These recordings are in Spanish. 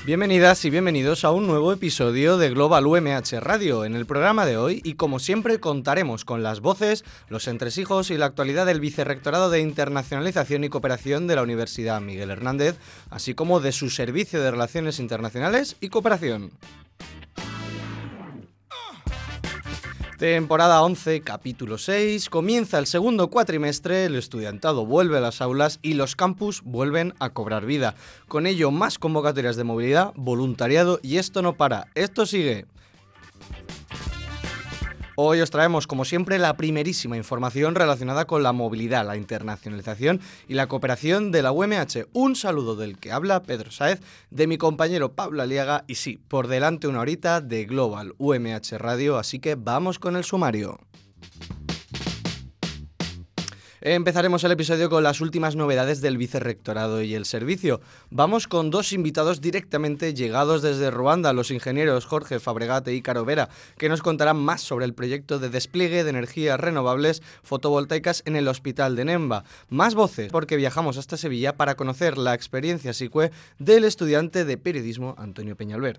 Bienvenidas y bienvenidos a un nuevo episodio de Global UMH Radio. En el programa de hoy, y como siempre, contaremos con las voces, los entresijos y la actualidad del Vicerrectorado de Internacionalización y Cooperación de la Universidad Miguel Hernández, así como de su Servicio de Relaciones Internacionales y Cooperación. Temporada 11, capítulo 6, comienza el segundo cuatrimestre, el estudiantado vuelve a las aulas y los campus vuelven a cobrar vida. Con ello, más convocatorias de movilidad, voluntariado y esto no para, esto sigue. Hoy os traemos, como siempre, la primerísima información relacionada con la movilidad, la internacionalización y la cooperación de la UMH. Un saludo del que habla Pedro Sáez, de mi compañero Pablo Aliaga y sí, por delante una horita de Global UMH Radio, así que vamos con el sumario. Empezaremos el episodio con las últimas novedades del Vicerrectorado y el servicio. Vamos con dos invitados directamente llegados desde Ruanda, los ingenieros Jorge Fabregat e Ícaro Vera, que nos contarán más sobre el proyecto de despliegue de energías renovables fotovoltaicas en el Hospital de Nemba. Más voces, porque viajamos hasta Sevilla para conocer la experiencia SICUE del estudiante de periodismo Antonio Peñalver.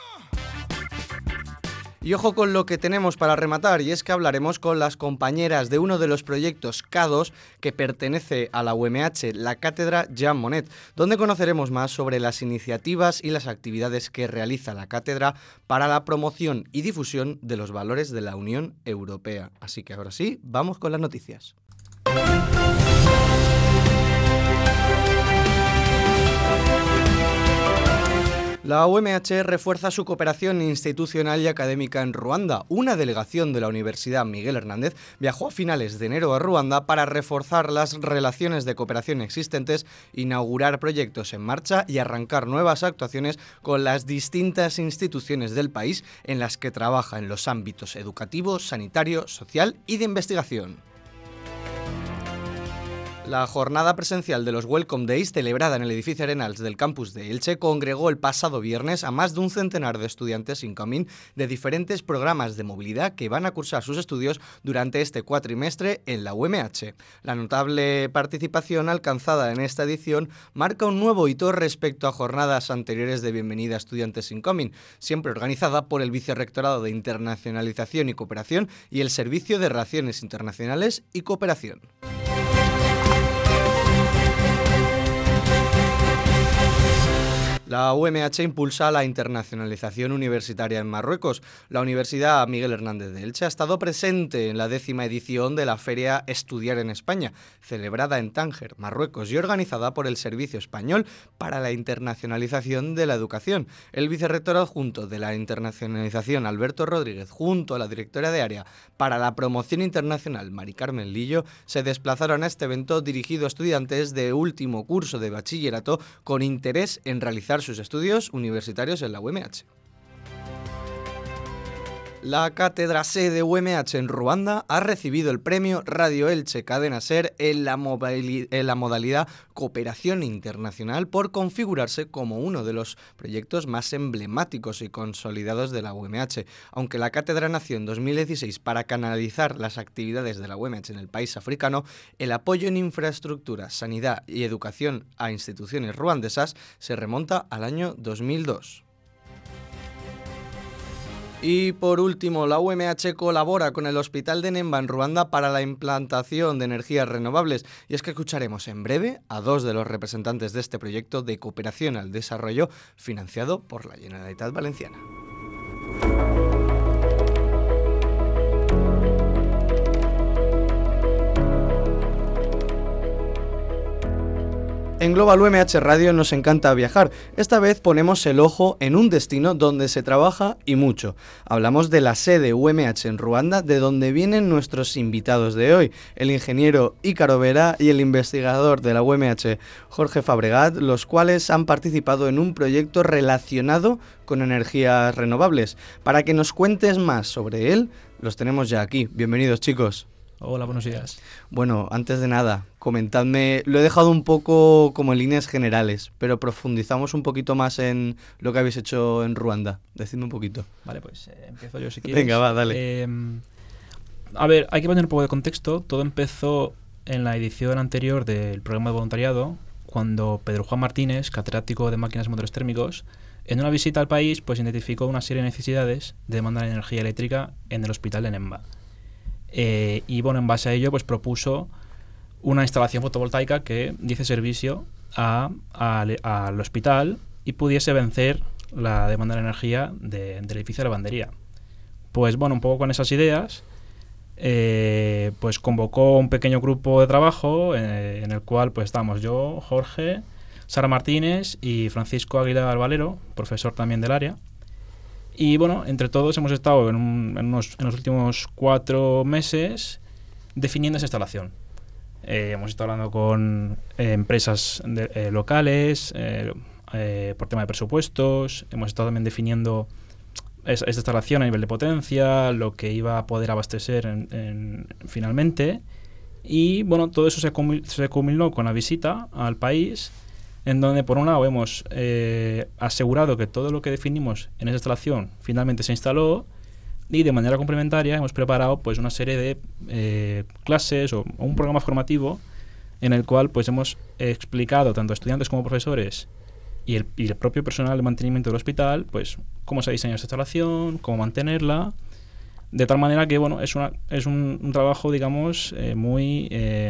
Y ojo con lo que tenemos para rematar, y es que hablaremos con las compañeras de uno de los proyectos K2 que pertenece a la UMH, la Cátedra Jean Monnet, donde conoceremos más sobre las iniciativas y las actividades que realiza la cátedra para la promoción y difusión de los valores de la Unión Europea. Así que ahora sí, vamos con las noticias. La UMH refuerza su cooperación institucional y académica en Ruanda. Una delegación de la Universidad Miguel Hernández viajó a finales de enero a Ruanda para reforzar las relaciones de cooperación existentes, inaugurar proyectos en marcha y arrancar nuevas actuaciones con las distintas instituciones del país en las que trabaja en los ámbitos educativo, sanitario, social y de investigación. La jornada presencial de los Welcome Days, celebrada en el edificio Arenals del campus de Elche, congregó el pasado viernes a más de un centenar de estudiantes incoming de diferentes programas de movilidad que van a cursar sus estudios durante este cuatrimestre en la UMH. La notable participación alcanzada en esta edición marca un nuevo hito respecto a jornadas anteriores de bienvenida a estudiantes incoming, siempre organizada por el Vicerrectorado de Internacionalización y Cooperación y el Servicio de Relaciones Internacionales y Cooperación. La UMH impulsa la internacionalización universitaria en Marruecos. La Universidad Miguel Hernández de Elche ha estado presente en la 10ª edición de la Feria Estudiar en España, celebrada en Tánger, Marruecos, y organizada por el Servicio Español para la Internacionalización de la Educación. El vicerrector adjunto de la internacionalización, Alberto Rodríguez, junto a la directora de área para la promoción internacional, Mari Carmen Lillo, se desplazaron a este evento dirigido a estudiantes de último curso de bachillerato con interés en realizar sus estudios universitarios en la UMH. La Cátedra Sede UMH en Ruanda ha recibido el premio Radio Elche Cadena Ser en la modalidad Cooperación Internacional por configurarse como uno de los proyectos más emblemáticos y consolidados de la UMH. Aunque la cátedra nació en 2016 para canalizar las actividades de la UMH en el país africano, el apoyo en infraestructura, sanidad y educación a instituciones ruandesas se remonta al año 2002. Y por último, la UMH colabora con el Hospital de Nemba en Ruanda para la implantación de energías renovables. Y es que escucharemos en breve a dos de los representantes de este proyecto de cooperación al desarrollo financiado por la Generalitat Valenciana. En Global UMH Radio nos encanta viajar. Esta vez ponemos el ojo en un destino donde se trabaja y mucho. Hablamos de la sede UMH en Ruanda, de donde vienen nuestros invitados de hoy, el ingeniero Ícaro Vera y el investigador de la UMH, Jorge Fabregat, los cuales han participado en un proyecto relacionado con energías renovables. Para que nos cuentes más sobre él, los tenemos ya aquí. Bienvenidos, chicos. Hola, buenos días. Bueno, antes de nada, comentadme, lo he dejado un poco como en líneas generales, pero profundizamos un poquito más en lo que habéis hecho en Ruanda. Decidme un poquito. Vale, pues empiezo yo si quieres. Venga, va, dale. A ver, hay que poner un poco de contexto. Todo empezó en la edición anterior del programa de voluntariado, cuando Pedro Juan Martínez, catedrático de máquinas y motores térmicos, En una visita al país, pues identificó una serie de necesidades de demanda de energía eléctrica en el hospital de Nemba. Y bueno, en base a ello, pues propuso una instalación fotovoltaica que diese servicio al hospital y pudiese vencer la demanda de energía del edificio de lavandería. Pues bueno, un poco con esas ideas, pues convocó un pequeño grupo de trabajo en el cual pues estábamos yo, Jorge, Sara Martínez y Francisco Aguilar Valero, profesor también del área. Y bueno, entre todos hemos estado en los últimos 4 meses definiendo esa instalación. Hemos estado hablando con empresas locales por tema de presupuestos. Hemos estado también definiendo esta instalación a nivel de potencia, lo que iba a poder abastecer finalmente. Y bueno, todo eso se culminó con la visita al país, en donde por un lado hemos asegurado que todo lo que definimos en esa instalación finalmente se instaló, y de manera complementaria hemos preparado pues una serie de clases o un programa formativo en el cual pues hemos explicado tanto a estudiantes como profesores y el propio personal de mantenimiento del hospital pues cómo se diseña esta instalación, cómo mantenerla, de tal manera que bueno, es un trabajo, digamos, muy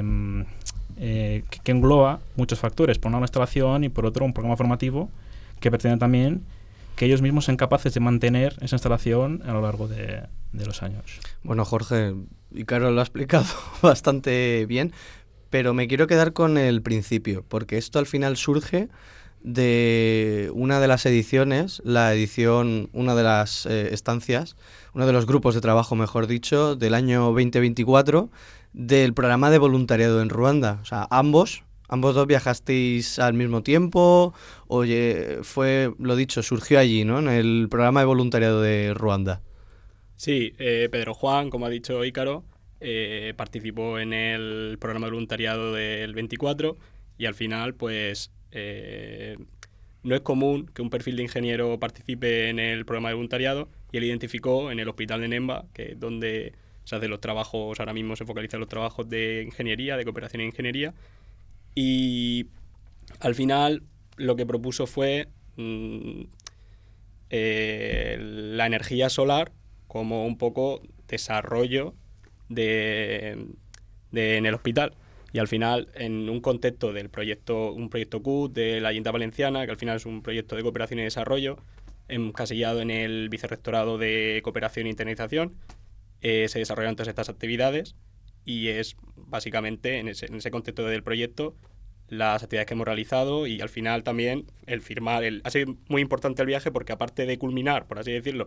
que engloba muchos factores. Por una instalación y por otro un programa formativo que pretende también que ellos mismos sean capaces de mantener esa instalación a lo largo de los años. Bueno, Jorge, Ícaro lo ha explicado bastante bien, pero me quiero quedar con el principio, porque esto al final surge de una de las ediciones, una de las estancias, uno de los grupos de trabajo, mejor dicho, del año 2024, del programa de voluntariado en Ruanda. O sea, ambos dos viajasteis al mismo tiempo. Oye, lo dicho, surgió allí, ¿no? En el programa de voluntariado de Ruanda. Sí, Pedro Juan, como ha dicho Ícaro, participó en el programa de voluntariado del 24 y al final, pues, no es común que un perfil de ingeniero participe en el programa de voluntariado, y él identificó en el hospital de Nemba, que es donde se hacen los trabajos, ahora mismo se focalizan los trabajos de ingeniería, de cooperación en ingeniería, y al final lo que propuso fue la energía solar como un poco desarrollo en el hospital. Y al final, en un contexto del proyecto, un proyecto CUT de la Junta Valenciana, que al final es un proyecto de cooperación y desarrollo, encasillado en el Vicerrectorado de Cooperación e Internacionalización, se desarrollan todas estas actividades, y es básicamente en ese contexto del proyecto las actividades que hemos realizado, y al final también el firmar. Ha sido muy importante el viaje porque, aparte de culminar, por así decirlo,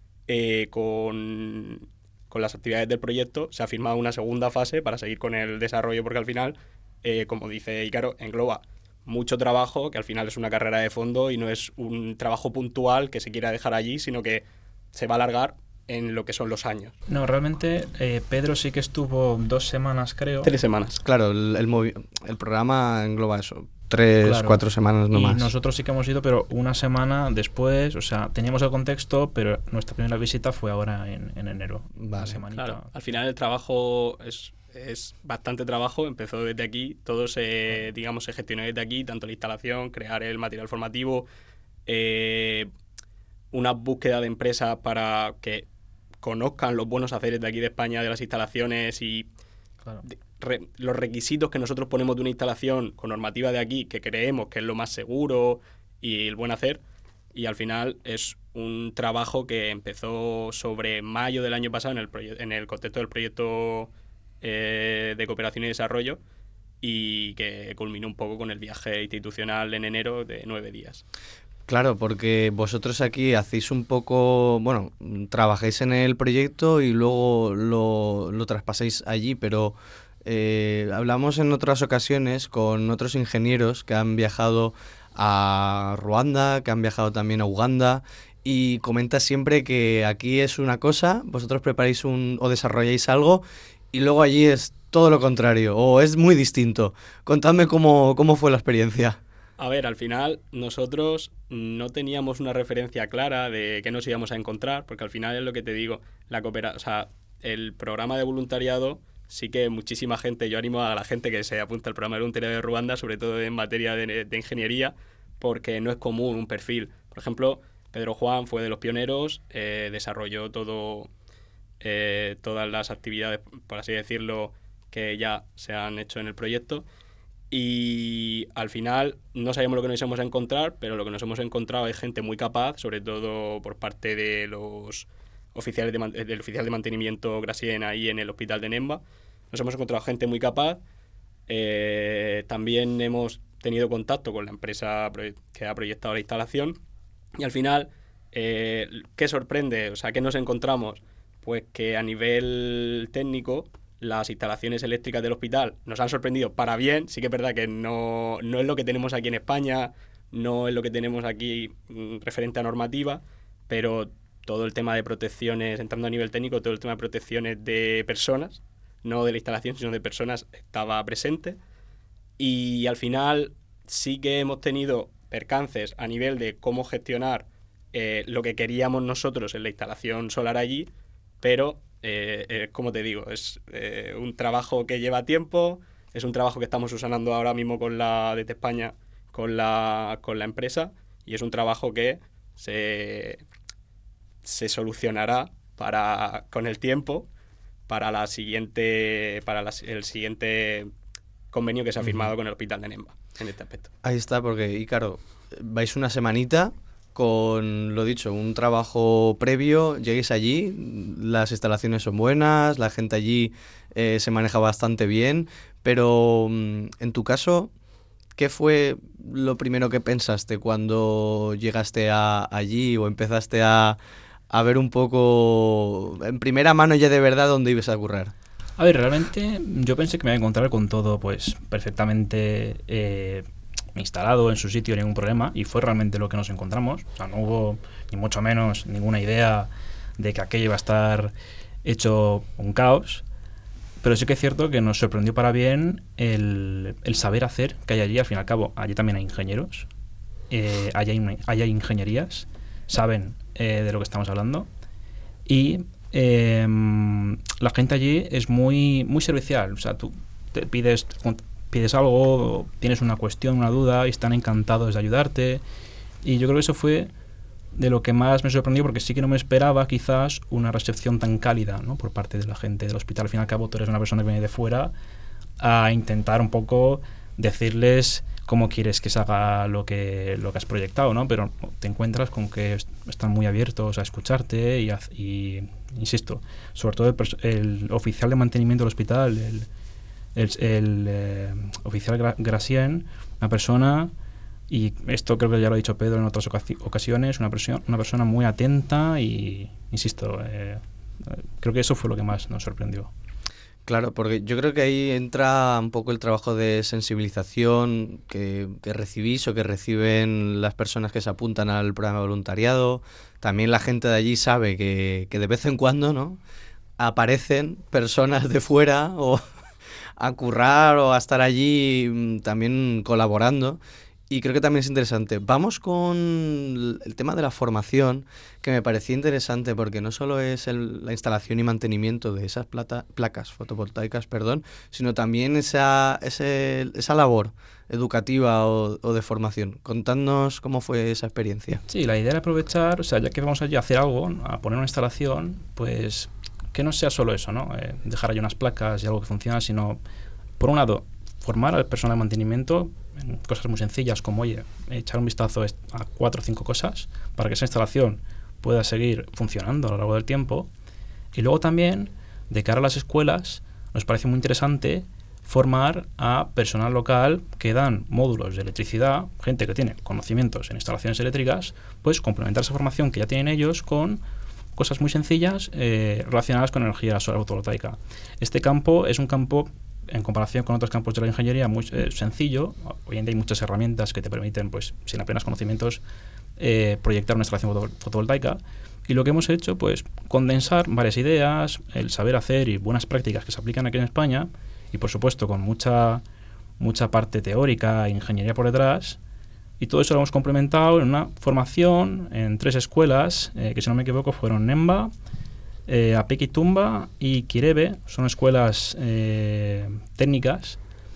con las actividades del proyecto, se ha firmado una segunda fase para seguir con el desarrollo, porque al final, como dice Ícaro, engloba mucho trabajo, que al final es una carrera de fondo y no es un trabajo puntual que se quiera dejar allí, sino que se va a alargar en lo que son los años. No, realmente Pedro sí que estuvo 2 semanas, creo. 3 semanas. Claro, el programa engloba eso, 4 semanas no más. Y nosotros sí que hemos ido, pero una semana después. O sea, teníamos el contexto, pero nuestra primera visita fue ahora en enero. Vale. Una semanita. Claro, al final el trabajo es bastante trabajo, empezó desde aquí, todo se gestionó desde aquí, tanto la instalación, crear el material formativo, una búsqueda de empresas para que conozcan los buenos haceres de aquí de España, de las instalaciones, y Claro. Los requisitos que nosotros ponemos de una instalación con normativa de aquí, que creemos que es lo más seguro y el buen hacer. Y al final es un trabajo que empezó sobre mayo del año pasado en el contexto del proyecto de cooperación y desarrollo, y que culminó un poco con el viaje institucional en enero de 9 días. Claro, porque vosotros aquí hacéis un poco, bueno, trabajáis en el proyecto y luego lo traspasáis allí, pero hablamos en otras ocasiones con otros ingenieros que han viajado a Ruanda, que han viajado también a Uganda, y comentas siempre que aquí es una cosa, vosotros preparáis o desarrolláis algo, y luego allí es todo lo contrario, o es muy distinto. Contadme cómo fue la experiencia. A ver, al final nosotros no teníamos una referencia clara de qué nos íbamos a encontrar, porque al final es lo que te digo, el programa de voluntariado, sí que muchísima gente, yo animo a la gente que se apunte al programa de voluntariado de Ruanda, sobre todo en materia de ingeniería, porque no es común un perfil Por ejemplo, Pedro Juan fue de los pioneros, desarrolló todas las actividades, por así decirlo, que ya se han hecho en el proyecto. Y al final no sabíamos lo que nos íbamos a encontrar, pero lo que nos hemos encontrado es gente muy capaz, sobre todo por parte de los oficiales del oficial de mantenimiento Grasien ahí en el hospital de Nemba. Nos hemos encontrado gente muy capaz. También hemos tenido contacto con la empresa que ha proyectado la instalación. Y al final, ¿qué sorprende? O sea, ¿qué nos encontramos? Pues que a nivel técnico las instalaciones eléctricas del hospital nos han sorprendido para bien. Sí que es verdad que no es lo que tenemos aquí en España, no es lo que tenemos aquí referente a normativa, pero todo el tema de protecciones, entrando a nivel técnico, todo el tema de protecciones de personas, no de la instalación, sino de personas, estaba presente. Y al final sí que hemos tenido percances a nivel de cómo gestionar lo que queríamos nosotros en la instalación solar allí, pero como te digo, es un trabajo que lleva tiempo, es un trabajo que estamos usando ahora mismo con la DT España, con la empresa, y es un trabajo que se solucionará con el tiempo para el siguiente convenio que se ha firmado con el Hospital de Nemba en este aspecto. Ahí está, porque, Ícaro, vais una semanita con, lo dicho, un trabajo previo, lleguéis allí, las instalaciones son buenas, la gente allí se maneja bastante bien, pero en tu caso, ¿qué fue lo primero que pensaste cuando llegaste allí o empezaste a ver un poco en primera mano ya de verdad dónde ibas a currar? A ver, realmente yo pensé que me iba a encontrar con todo pues perfectamente instalado en su sitio, ningún problema, y fue realmente lo que nos encontramos. O sea, no hubo ni mucho menos ninguna idea de que aquello iba a estar hecho un caos, pero sí que es cierto que nos sorprendió para bien el saber hacer que hay allí. Al fin y al cabo, allí también hay ingenieros, allí hay ingenierías, saben de lo que estamos hablando, y la gente allí es muy, muy servicial. O sea, tú te pides algo, tienes una cuestión, una duda, y están encantados de ayudarte. Y yo creo que eso fue de lo que más me sorprendió, porque sí que no me esperaba quizás una recepción tan cálida, ¿no?, por parte de la gente del hospital. Al fin y al cabo, tú eres una persona que viene de fuera a intentar un poco decirles cómo quieres que se haga lo que has proyectado, ¿no? Pero te encuentras con que están muy abiertos a escucharte y insisto, sobre todo el oficial de mantenimiento del hospital, el oficial Grasien, una persona, y esto creo que ya lo ha dicho Pedro en otras ocasiones, una persona muy atenta y, insisto, creo que eso fue lo que más nos sorprendió. Claro, porque yo creo que ahí entra un poco el trabajo de sensibilización que recibís o que reciben las personas que se apuntan al programa de voluntariado. También la gente de allí sabe que de vez en cuando, ¿no?, aparecen personas de fuera o a currar o a estar allí también colaborando. Y creo que también es interesante. Vamos con el tema de la formación, que me parecía interesante porque no solo es la instalación y mantenimiento de esas placas fotovoltaicas, sino también esa labor educativa o de formación. Contadnos cómo fue esa experiencia. Sí, la idea era aprovechar, o sea, ya que vamos allí a hacer algo, a poner una instalación, pues que no sea solo eso, ¿no? Dejar ahí unas placas y algo que funciona, sino, por un lado, formar al personal de mantenimiento en cosas muy sencillas como, oye, echar un vistazo a 4 o 5 cosas para que esa instalación pueda seguir funcionando a lo largo del tiempo. Y luego también, de cara a las escuelas, nos parece muy interesante formar a personal local que dan módulos de electricidad, gente que tiene conocimientos en instalaciones eléctricas, pues complementar esa formación que ya tienen ellos con cosas muy sencillas relacionadas con energía solar fotovoltaica. Este campo es un campo, en comparación con otros campos de la ingeniería, muy sencillo. Hoy en día hay muchas herramientas que te permiten, pues, sin apenas conocimientos, proyectar una instalación fotovoltaica. Y lo que hemos hecho, pues, condensar varias ideas, el saber hacer y buenas prácticas que se aplican aquí en España, y por supuesto con mucha parte teórica e ingeniería por detrás. Y todo eso lo hemos complementado en una formación en 3 escuelas, que si no me equivoco fueron Nemba, Apiquitumba y Quirebe. Son escuelas técnicas,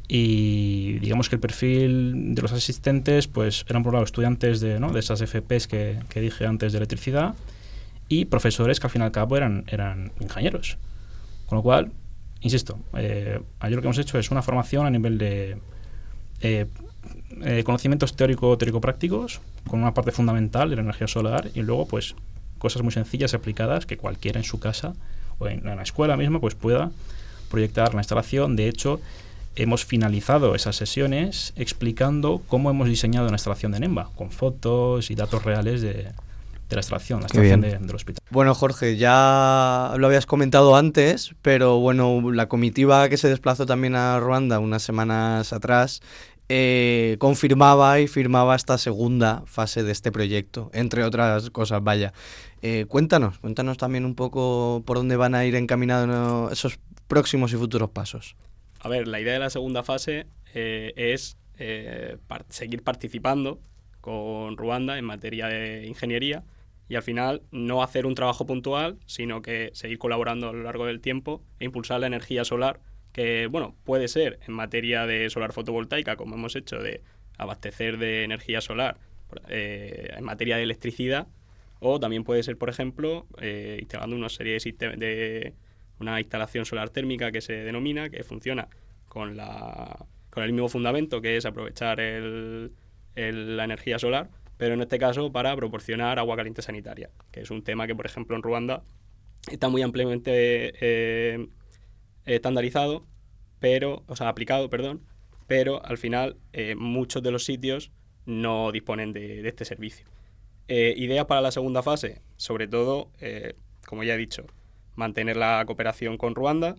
y digamos que el perfil de los asistentes pues eran por un lado estudiantes de esas FPs que dije antes de electricidad y profesores que al fin y al cabo eran ingenieros. Con lo cual, insisto, ayer lo que hemos hecho es una formación a nivel de conocimientos teórico-prácticos, con una parte fundamental de la energía solar y luego pues cosas muy sencillas y aplicadas que cualquiera en su casa o en la escuela misma pues pueda proyectar la instalación. De hecho, hemos finalizado esas sesiones explicando cómo hemos diseñado una instalación de NEMBA, con fotos y datos reales de la instalación del hospital. Bueno, Jorge, ya lo habías comentado antes, pero bueno, la comitiva que se desplazó también a Ruanda unas semanas atrás confirmaba y firmaba esta segunda fase de este proyecto, entre otras cosas, vaya. Cuéntanos también un poco por dónde van a ir encaminados esos próximos y futuros pasos. A ver, la idea de la segunda fase es seguir participando con Ruanda en materia de ingeniería y al final no hacer un trabajo puntual, sino que seguir colaborando a lo largo del tiempo e impulsar la energía solar, que bueno, puede ser en materia de solar fotovoltaica, como hemos hecho, de abastecer de energía solar en materia de electricidad, o también puede ser, por ejemplo, instalando una serie de sistemas de una instalación solar térmica que se denomina, que funciona con el mismo fundamento, que es aprovechar la energía solar, pero en este caso para proporcionar agua caliente sanitaria, que es un tema que, por ejemplo, en Ruanda está muy ampliamente estandarizado, aplicado, pero al final muchos de los sitios no disponen de este servicio. Ideas para la segunda fase, sobre todo, como ya he dicho, mantener la cooperación con Ruanda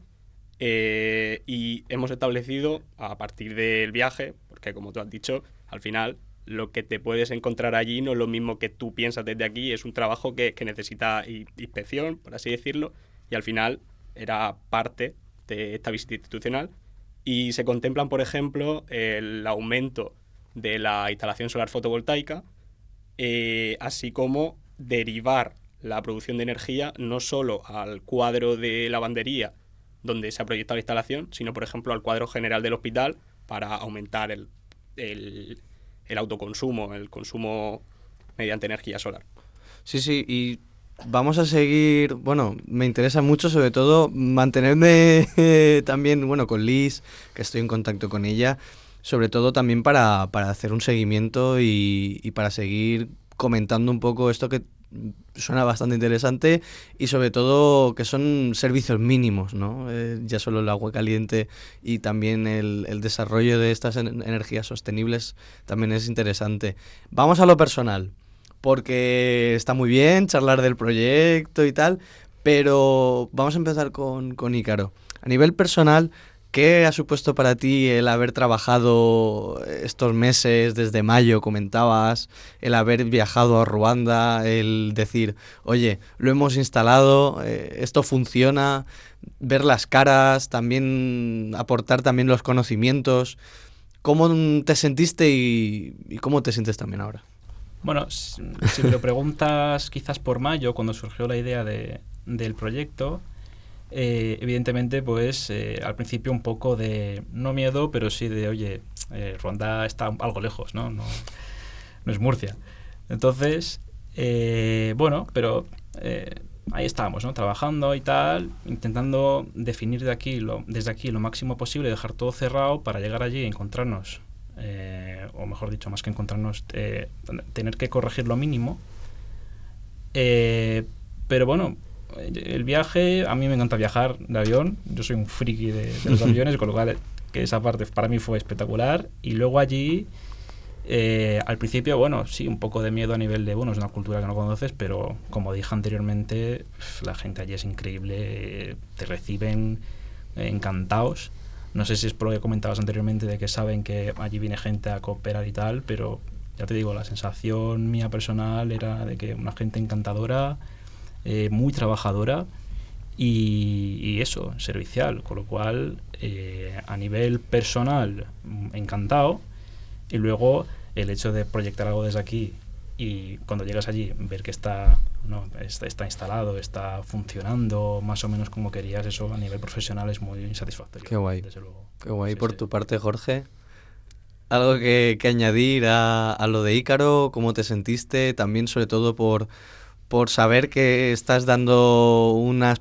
y hemos establecido a partir del viaje, porque como tú has dicho, al final lo que te puedes encontrar allí no es lo mismo que tú piensas desde aquí, es un trabajo que necesita inspección, por así decirlo, y al final era parte de esta visita institucional y se contemplan, por ejemplo, el aumento de la instalación solar fotovoltaica, así como derivar la producción de energía no solo al cuadro de lavandería donde se ha proyectado la instalación, sino, por ejemplo, al cuadro general del hospital para aumentar el autoconsumo, el consumo mediante energía solar. Sí, y vamos a seguir, bueno, me interesa mucho sobre todo mantenerme también, bueno, con Liz, que estoy en contacto con ella, sobre todo también para hacer un seguimiento y para seguir comentando un poco esto que suena bastante interesante y sobre todo que son servicios mínimos, ¿no? Ya solo el agua caliente y también el desarrollo de estas energías sostenibles también es interesante. Vamos a lo personal, porque está muy bien charlar del proyecto y tal, pero vamos a empezar con Ícaro. A nivel personal, ¿qué ha supuesto para ti el haber trabajado estos meses, desde mayo comentabas, el haber viajado a Ruanda, el decir, oye, lo hemos instalado, esto funciona, ver las caras, también aportar también los conocimientos? ¿Cómo te sentiste y cómo te sientes también ahora? Bueno, si me lo preguntas quizás por mayo, cuando surgió la idea del proyecto, evidentemente pues al principio un poco de, no miedo, pero sí de, oye, Ruanda está algo lejos, ¿no? No es Murcia. Entonces, bueno, pero ahí estábamos, ¿no? Trabajando y tal, intentando definir desde aquí lo máximo posible, dejar todo cerrado para llegar allí y encontrarnos, o mejor dicho, más que encontrarnos, tener que corregir lo mínimo. Pero bueno, el viaje, a mí me encanta viajar de avión, yo soy un friki de los aviones, con lo cual que esa parte para mí fue espectacular. Y luego allí, al principio, bueno, sí, un poco de miedo a nivel de, bueno, es una cultura que no conoces, pero como dije anteriormente, la gente allí es increíble, te reciben encantados. No sé si es por lo que comentabas anteriormente de que saben que allí viene gente a cooperar y tal, pero ya te digo, la sensación mía personal era de que una gente encantadora, muy trabajadora y eso, servicial, con lo cual a nivel personal encantado, y luego el hecho de proyectar algo desde aquí y cuando llegas allí, ver que está instalado, está funcionando más o menos como querías, eso a nivel profesional es muy satisfactorio. Qué guay. Desde luego. Qué guay. Sí, Por sí. tu parte, Jorge, ¿algo que añadir a lo de Ícaro? ¿Cómo te sentiste? También, sobre todo, por saber que estás dando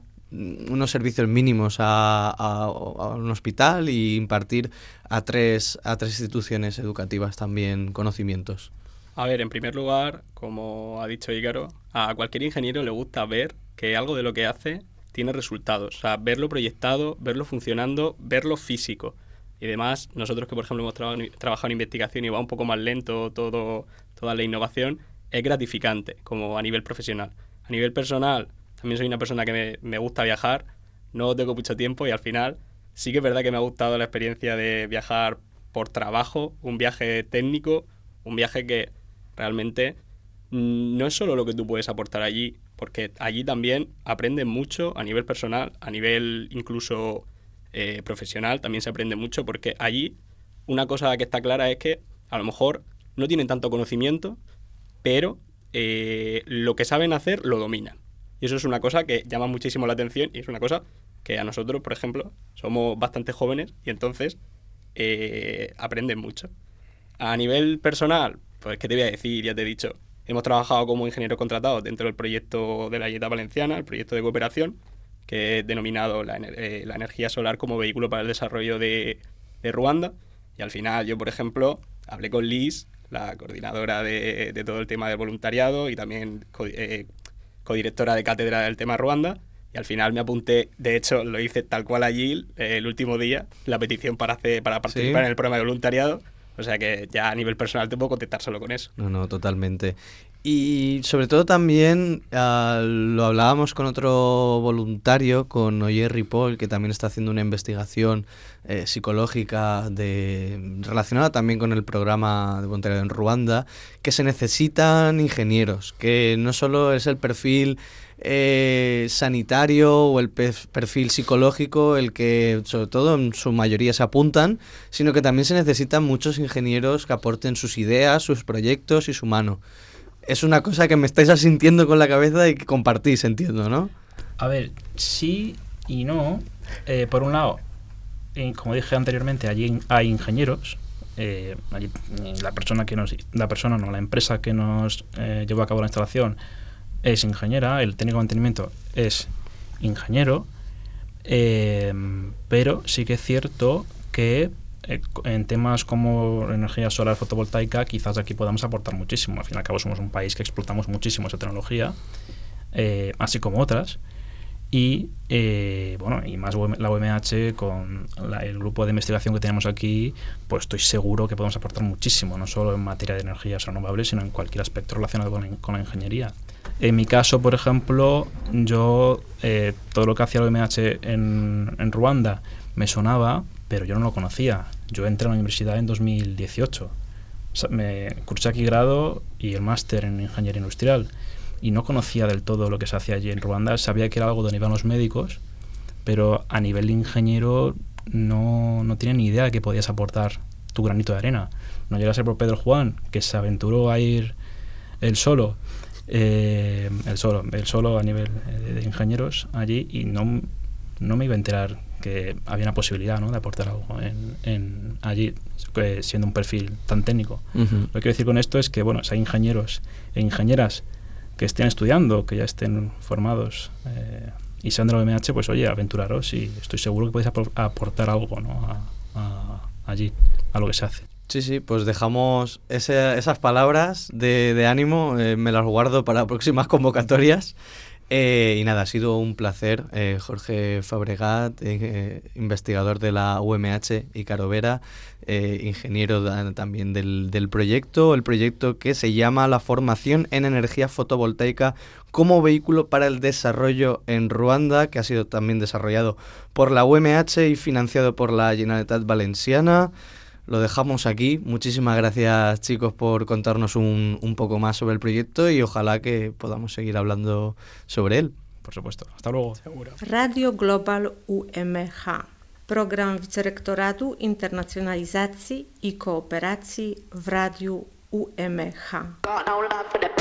unos servicios mínimos a un hospital y impartir a tres instituciones educativas también conocimientos. A ver, en primer lugar, como ha dicho Ícaro, a cualquier ingeniero le gusta ver que algo de lo que hace tiene resultados. O sea, verlo proyectado, verlo funcionando, verlo físico. Y además, nosotros que, por ejemplo, hemos trabajado en investigación y va un poco más lento toda la innovación, es gratificante, como a nivel profesional. A nivel personal, también soy una persona que me gusta viajar, no tengo mucho tiempo y al final sí que es verdad que me ha gustado la experiencia de viajar por trabajo, un viaje técnico, un viaje que realmente no es solo lo que tú puedes aportar allí, porque allí también aprendes mucho a nivel personal, a nivel incluso profesional, también se aprende mucho, porque allí una cosa que está clara es que a lo mejor no tienen tanto conocimiento, pero lo que saben hacer lo dominan. Y eso es una cosa que llama muchísimo la atención y es una cosa que a nosotros, por ejemplo, somos bastante jóvenes y entonces aprenden mucho. A nivel personal, pues, ¿qué te voy a decir? Ya te he dicho, hemos trabajado como ingenieros contratados dentro del proyecto de la Generalitat Valenciana, el proyecto de cooperación, que es denominado la energía solar como vehículo para el desarrollo de Ruanda. Y al final yo, por ejemplo, hablé con Liz, la coordinadora de todo el tema del voluntariado y también codirectora de cátedra del tema Ruanda, y al final me apunté, de hecho lo hice tal cual allí el último día, la petición para participar en el programa de voluntariado, o sea que ya a nivel personal te puedo contestar solo con eso. No, totalmente. Y sobre todo también lo hablábamos con otro voluntario, con Oyer Ripoll, que también está haciendo una investigación psicológica relacionada también con el programa de voluntariado en Ruanda, que se necesitan ingenieros, que no solo es el perfil sanitario o el perfil psicológico el que sobre todo en su mayoría se apuntan, sino que también se necesitan muchos ingenieros que aporten sus ideas, sus proyectos y su mano. Es una cosa que me estáis asintiendo con la cabeza y que compartís, entiendo, ¿no? A ver, sí y no. Por un lado, como dije anteriormente, allí hay ingenieros. Allí, la empresa que nos llevó a cabo la instalación es ingeniera, el técnico de mantenimiento es ingeniero, pero sí que es cierto que en temas como energía solar fotovoltaica quizás aquí podamos aportar muchísimo. Al fin y al cabo somos un país que explotamos muchísimo esa tecnología, así como otras, y más la UMH con el grupo de investigación que tenemos aquí, pues estoy seguro que podemos aportar muchísimo, no solo en materia de energías renovables, sino en cualquier aspecto relacionado con la ingeniería. En mi caso, por ejemplo, yo todo lo que hacía la UMH en Ruanda me sonaba, pero yo no lo conocía. Yo entré a la universidad en 2018. O sea, me cursé aquí grado y el máster en ingeniería industrial y no conocía del todo lo que se hacía allí en Ruanda. Sabía que era algo donde iban los médicos, pero a nivel de ingeniero no tenía ni idea de que podías aportar tu granito de arena. No llega a ser por Pedro Juan, que se aventuró a ir él solo a nivel de ingenieros allí, y no me iba a enterar que había una posibilidad, ¿no?, de aportar algo allí, siendo un perfil tan técnico. Uh-huh. Lo que quiero decir con esto es que, bueno, si hay ingenieros e ingenieras que estén estudiando, que ya estén formados y sean de la OMH, pues oye, aventuraros y estoy seguro que podéis aportar algo, ¿no?, allí, a lo que se hace. Sí, pues dejamos esas palabras de ánimo, me las guardo para próximas convocatorias. Y nada, ha sido un placer. Jorge Fabregat, investigador de la UMH Ícaro Vera, ingeniero también del proyecto, el proyecto que se llama la formación en energía fotovoltaica como vehículo para el desarrollo en Ruanda, que ha sido también desarrollado por la UMH y financiado por la Generalitat Valenciana. Lo dejamos aquí. Muchísimas gracias, chicos, por contarnos un poco más sobre el proyecto y ojalá que podamos seguir hablando sobre él. Por supuesto. Hasta luego. Seguro. Radio Global UMH, program Wicerektoratu Internacjonalizacji i Kooperacji w Radiu UMH.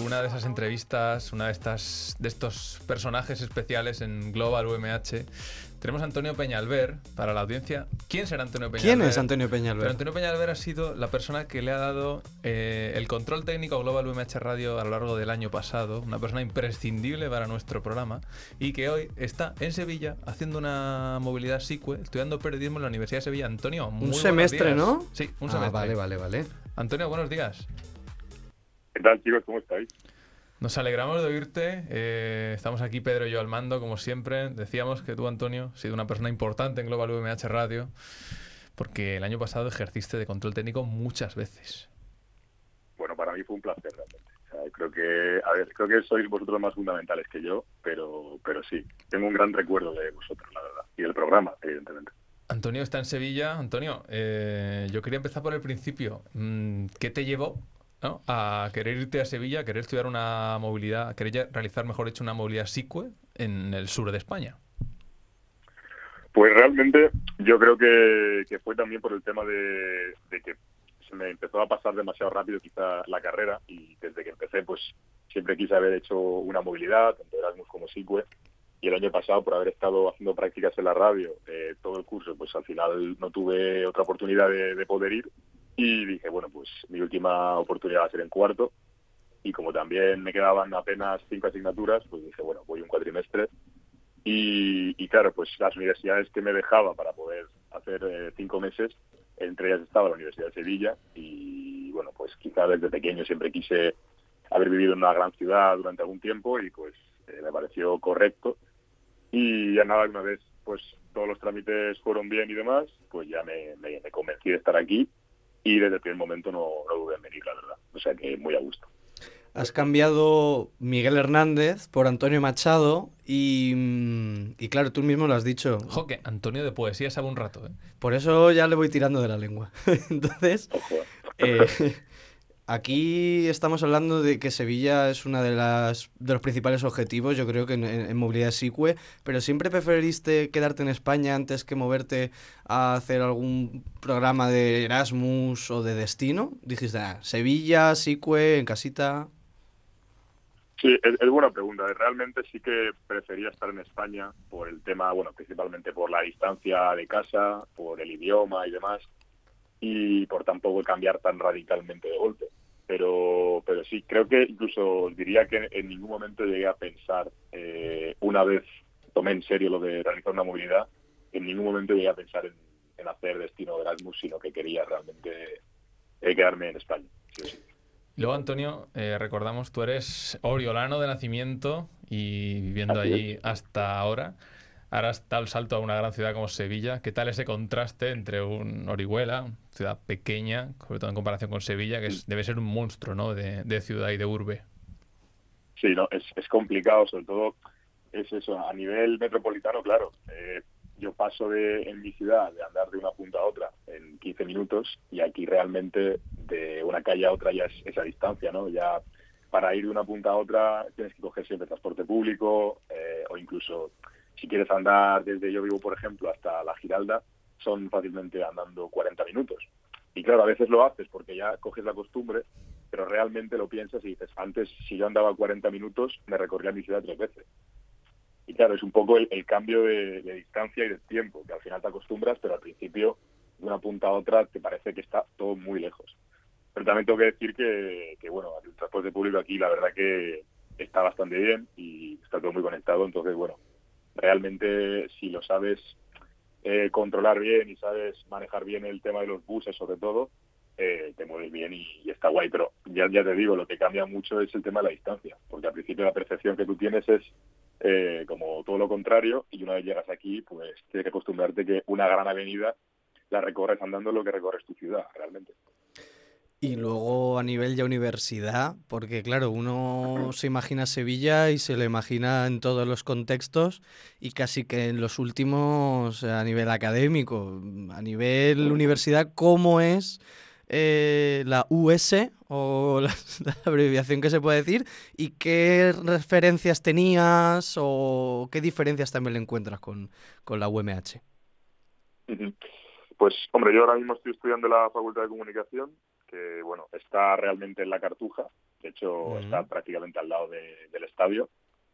una de esas entrevistas, una de estos personajes especiales en Global UMH. Tenemos a Antonio Peñalver para la audiencia. ¿Quién será Antonio Peñalver? ¿Quién es Antonio Peñalver? Pero Antonio Peñalver ha sido la persona que le ha dado el control técnico a Global UMH Radio a lo largo del año pasado, una persona imprescindible para nuestro programa y que hoy está en Sevilla haciendo una movilidad SICUE, estudiando periodismo en la Universidad de Sevilla. Antonio, muy un semestre, buenos días. ¿no? Sí, un semestre. Vale. Antonio, buenos días. ¿Qué tal, chicos? ¿Cómo estáis? Nos alegramos de oírte. Estamos aquí Pedro y yo al mando, como siempre. Decíamos que tú, Antonio, has sido una persona importante en Global UMH Radio, porque el año pasado ejerciste de control técnico muchas veces. Bueno, para mí fue un placer realmente. O sea, creo que sois vosotros más fundamentales que yo, pero sí, tengo un gran recuerdo de vosotros, la verdad, y del programa, evidentemente. Antonio está en Sevilla. Antonio, yo quería empezar por el principio. ¿Qué te llevó, ¿no?, a querer irte a Sevilla, a querer estudiar una movilidad, a querer realizar, mejor dicho, una movilidad SICUE en el sur de España? Pues realmente yo creo que fue también por el tema de que se me empezó a pasar demasiado rápido quizá la carrera, y desde que empecé pues siempre quise haber hecho una movilidad, tanto Erasmus como SICUE, y el año pasado, por haber estado haciendo prácticas en la radio todo el curso, pues al final no tuve otra oportunidad de poder ir. Y dije, bueno, pues mi última oportunidad va a ser en cuarto. Y como también me quedaban apenas 5 asignaturas, pues dije, bueno, voy un cuatrimestre. Y claro, pues las universidades que me dejaba para poder hacer 5 meses, entre ellas estaba la Universidad de Sevilla. Y bueno, pues quizá desde pequeño siempre quise haber vivido en una gran ciudad durante algún tiempo y pues me pareció correcto. Y ya nada, una vez pues todos los trámites fueron bien y demás, pues ya me convencí de estar aquí. Y desde el primer momento no dudé en venir, la verdad. O sea que muy a gusto. Has cambiado Miguel Hernández por Antonio Machado y claro, tú mismo lo has dicho. Ojo, que Antonio de poesía sabe un rato, ¿eh? Por eso ya le voy tirando de la lengua. Entonces, aquí estamos hablando de que Sevilla es uno de los principales objetivos, yo creo que en movilidad SICUE, pero ¿siempre preferiste quedarte en España antes que moverte a hacer algún programa de Erasmus o de destino? Dijiste, Sevilla, SICUE, en casita. Sí, es buena pregunta. Realmente sí que prefería estar en España por el tema, bueno, principalmente por la distancia de casa, por el idioma y demás, y por tampoco cambiar tan radicalmente de golpe. Pero sí, creo que incluso os diría que en ningún momento llegué a pensar, una vez tomé en serio lo de realizar una movilidad, en ningún momento llegué a pensar en hacer destino de Erasmus, sino que quería realmente quedarme en España. Sí, sí. Luego, Antonio, recordamos, tú eres oriolano de nacimiento y viviendo allí hasta ahora. Ahora has dado el salto a una gran ciudad como Sevilla. ¿Qué tal ese contraste entre un Orihuela, ciudad pequeña, sobre todo en comparación con Sevilla, que debe ser un monstruo, ¿no?, de ciudad y de urbe? Sí, no, es complicado, sobre todo es eso, a nivel metropolitano, claro. Yo paso en mi ciudad de andar de una punta a otra en 15 minutos y aquí realmente de una calle a otra ya es esa distancia, ¿no? Ya para ir de una punta a otra tienes que coger siempre transporte público o incluso si quieres andar desde yo vivo, por ejemplo, hasta La Giralda, son fácilmente andando 40 minutos. Y claro, a veces lo haces porque ya coges la costumbre, pero realmente lo piensas y dices, antes si yo andaba 40 minutos me recorría mi ciudad 3 veces. Y claro, es un poco el cambio de distancia y de tiempo, que al final te acostumbras, pero al principio de una punta a otra te parece que está todo muy lejos. Pero también tengo que decir que bueno, el transporte público aquí la verdad que está bastante bien y está todo muy conectado, entonces bueno, realmente si lo sabes controlar bien y sabes manejar bien el tema de los buses sobre todo, te mueves bien y está guay, pero ya te digo, lo que cambia mucho es el tema de la distancia, porque al principio la percepción que tú tienes es como todo lo contrario, y una vez llegas aquí pues tienes que acostumbrarte que una gran avenida la recorres andando lo que recorres tu ciudad realmente. Y luego a nivel ya universidad, porque claro, uno se imagina Sevilla y se lo imagina en todos los contextos y casi que en los últimos a nivel académico, a nivel universidad, ¿cómo es la US o la abreviación que se puede decir? ¿Y qué referencias tenías o qué diferencias también le encuentras con la UMH? Pues hombre, yo ahora mismo estoy estudiando en la Facultad de Comunicación que bueno, está realmente en la Cartuja, de hecho está prácticamente al lado del estadio.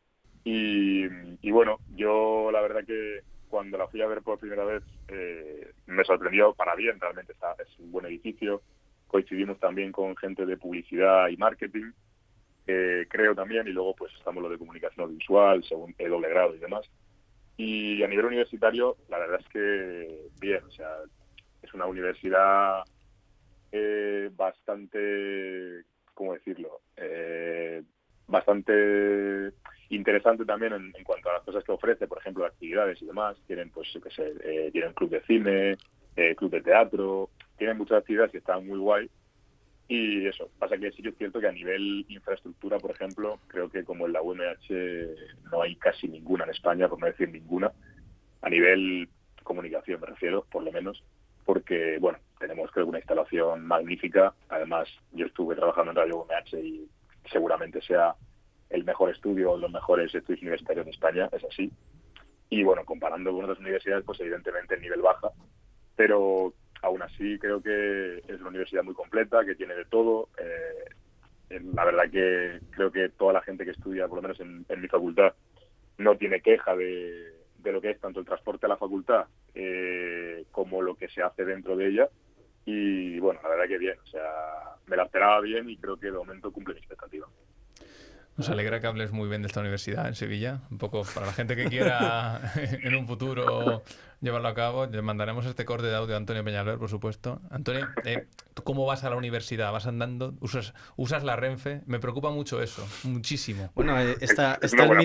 Y bueno, yo la verdad que cuando la fui a ver por primera vez me sorprendió para bien, realmente es un buen edificio. Coincidimos también con gente de publicidad y marketing, creo también, y luego pues estamos los de comunicación audiovisual, según doble grado y demás. Y a nivel universitario, la verdad es que bien, o sea, es una universidad bastante, ¿cómo decirlo? Bastante interesante también en cuanto a las cosas que ofrece, por ejemplo, actividades y demás. Tienen, pues, yo qué sé, tienen club de cine, club de teatro, tienen muchas actividades que están muy guay. Y eso, pasa que sí que es cierto que a nivel infraestructura, por ejemplo, creo que como en la UMH no hay casi ninguna en España, por no decir ninguna, a nivel comunicación me refiero, por lo menos, porque, bueno, tenemos creo una instalación magnífica. Además, yo estuve trabajando en Radio UMH y seguramente sea el mejor estudio o los mejores estudios universitarios de España, es así. Y bueno, comparando con otras universidades, pues evidentemente el nivel baja, pero aún así creo que es una universidad muy completa, que tiene de todo. La verdad que creo que toda la gente que estudia, por lo menos en mi facultad, no tiene queja de lo que es tanto el transporte a la facultad como lo que se hace dentro de ella. Y bueno, la verdad que bien, o sea, me la esperaba bien y creo que de momento cumple mi expectativa. Nos alegra que hables muy bien de esta universidad en Sevilla. Un poco para la gente que quiera en un futuro llevarlo a cabo, le mandaremos este corte de audio a Antonio Peñalver, por supuesto. Antonio, ¿tú cómo vas a la universidad? ¿Vas andando? ¿Usas la Renfe? Me preocupa mucho eso, muchísimo. Bueno, está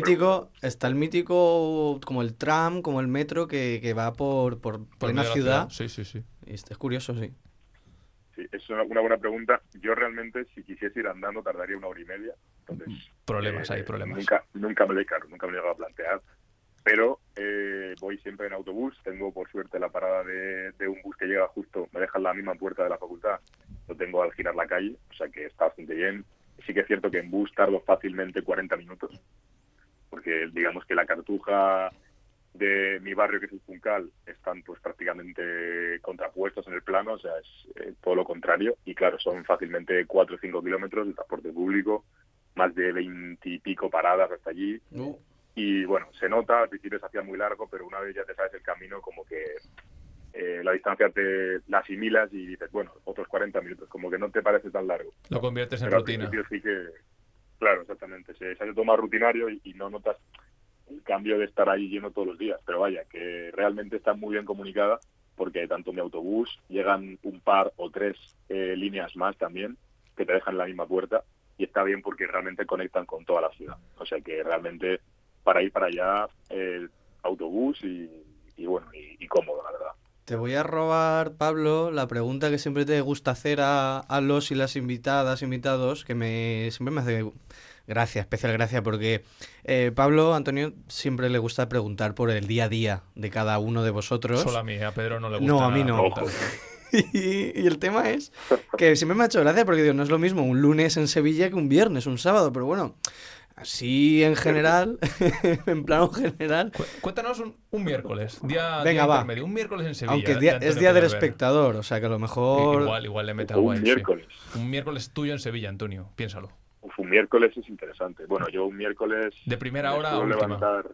el mítico como el tram, como el metro que va por plena medio de la ciudad. Sí, sí, sí. Y es curioso, sí. Sí, es una buena pregunta. Yo realmente, si quisiese ir andando, tardaría 1 hora y media. Entonces, Hay problemas. Nunca me lo he llegado a plantear. Pero voy siempre en autobús. Tengo, por suerte, la parada de un bus que llega justo, me deja en la misma puerta de la facultad. Lo tengo al girar la calle, o sea que está bastante bien. Sí que es cierto que en bus tardo fácilmente 40 minutos, porque digamos que la Cartuja de mi barrio, que es el Juncal, están pues prácticamente contrapuestos en el plano, o sea, es todo lo contrario. Y claro, son fácilmente 4 o 5 kilómetros de transporte público, más de 20 y pico paradas hasta allí. Y bueno, se nota, al principio se hacía muy largo, pero una vez ya te sabes el camino, como que la distancia te la asimilas y dices, bueno, otros 40 minutos, como que no te parece tan largo. Lo conviertes en pero rutina. Al principio sí que, claro, exactamente, se hace todo más rutinario y no notas el cambio de estar ahí lleno todos los días. Pero vaya, que realmente está muy bien comunicada, porque tanto mi autobús llegan un par o 3 líneas más también, que te dejan en la misma puerta, y está bien porque realmente conectan con toda la ciudad. O sea que realmente para ir para allá, autobús y bueno, y cómodo, la verdad. Te voy a robar, Pablo, la pregunta que siempre te gusta hacer a los y las invitados, que siempre me hace gracia, especial gracia, porque Pablo, Antonio, siempre le gusta preguntar por el día a día de cada uno de vosotros. Solo a mí, a Pedro no le gusta. No, a mí nada no. preguntar. Y el tema es que siempre me ha hecho gracia porque digo, no es lo mismo un lunes en Sevilla que un viernes, un sábado, pero bueno, así en general, en plano general. Cuéntanos un miércoles, día intermedio, un miércoles en Sevilla. Aunque es día del espectador, o sea que a lo mejor... Igual le mete algo ahí. Un miércoles. Sí. Un miércoles tuyo en Sevilla, Antonio, piénsalo. Un miércoles es interesante. Bueno, yo un miércoles... De primera hora a última.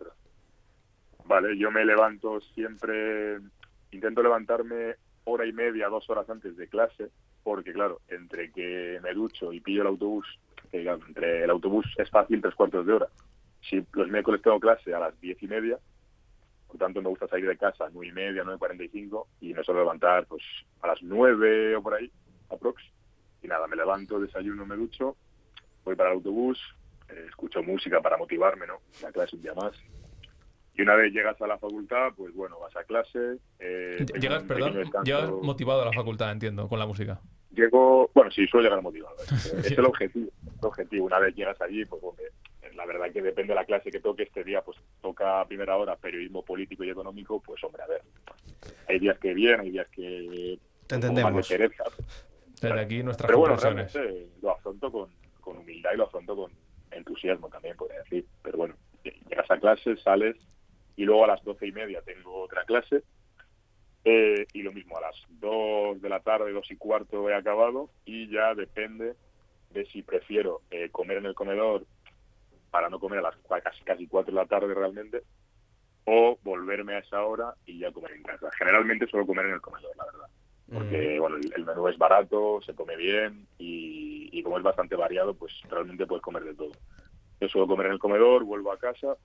Vale, yo me levanto siempre... Intento levantarme 1 hora y media, 2 horas antes de clase, porque claro, entre que me ducho y pillo el autobús, que digamos, entre el autobús es fácil 3/4 de hora. Si los miércoles tengo clase a las 10:30, por tanto me gusta salir de casa a 9:30, 9:45, y me suelo levantar pues a las 9 o por ahí, aprox. Y nada, me levanto, desayuno, me ducho, voy para el autobús, escucho música para motivarme, ¿no? La clase un día más. Y una vez llegas a la facultad, pues bueno, vas a clase. Llegas motivado a la facultad, entiendo, con la música. Bueno, sí, suelo llegar motivado. Es el objetivo. Una vez llegas allí, pues bueno, la verdad que depende de la clase que toque este día, pues toca a primera hora periodismo político y económico, pues hombre, a ver. Hay días que bien, hay días que... Te entendemos. Más de pereza. Desde aquí nuestras Pero bueno, comprensiones. realmente lo afronto con humildad y lo afronto con entusiasmo también, podría decir. Pero bueno, llegas a clase, sales, y luego a las 12:30 tengo otra clase. Y lo mismo, a las 2 de la tarde, 2:15 he acabado, y ya depende de si prefiero comer en el comedor para no comer a las casi 4 de la tarde realmente, o volverme a esa hora y ya comer en casa. Generalmente suelo comer en el comedor, la verdad. Porque bueno, el menú es barato, se come bien y como es bastante variado, pues realmente puedes comer de todo. Yo suelo comer en el comedor, vuelvo a casa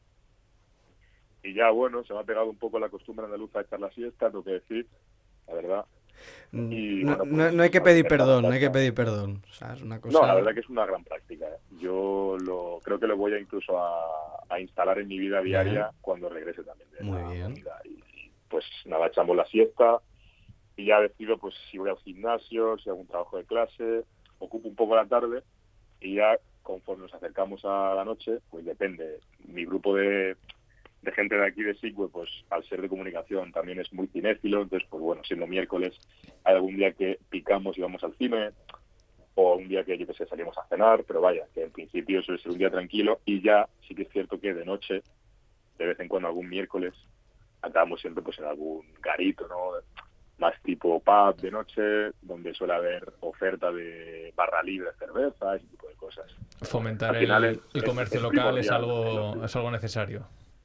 y ya, bueno, se me ha pegado un poco la costumbre andaluza de echar la siesta, tengo que decir, la verdad. Y, No, bueno, pues, no hay que pedir estar en perdón, no hay que casa. pedir perdón. O sea, es una No, cosa... la verdad que es una gran práctica. Yo creo que lo voy a incluso a instalar en mi vida diaria Bien. cuando regrese también de Muy la bien. unidad. Y pues nada, echamos la siesta y ya decido pues si voy al gimnasio, si hago un trabajo de clase, ocupo un poco la tarde y ya conforme nos acercamos a la noche, pues depende. Mi grupo de gente de aquí de SICUE, pues al ser de comunicación también es muy cinéfilo, entonces pues bueno, siendo miércoles hay algún día que picamos y vamos al cine, o un día que yo que sé salimos a cenar, pero vaya, que en principio suele ser un día tranquilo, y ya sí que es cierto que de noche, de vez en cuando algún miércoles, acabamos siempre pues en algún garito, ¿no? Más tipo pub de noche, donde suele haber oferta de barra libre de cerveza, ese tipo de cosas. Fomentar Al final el comercio local primordial. es algo necesario.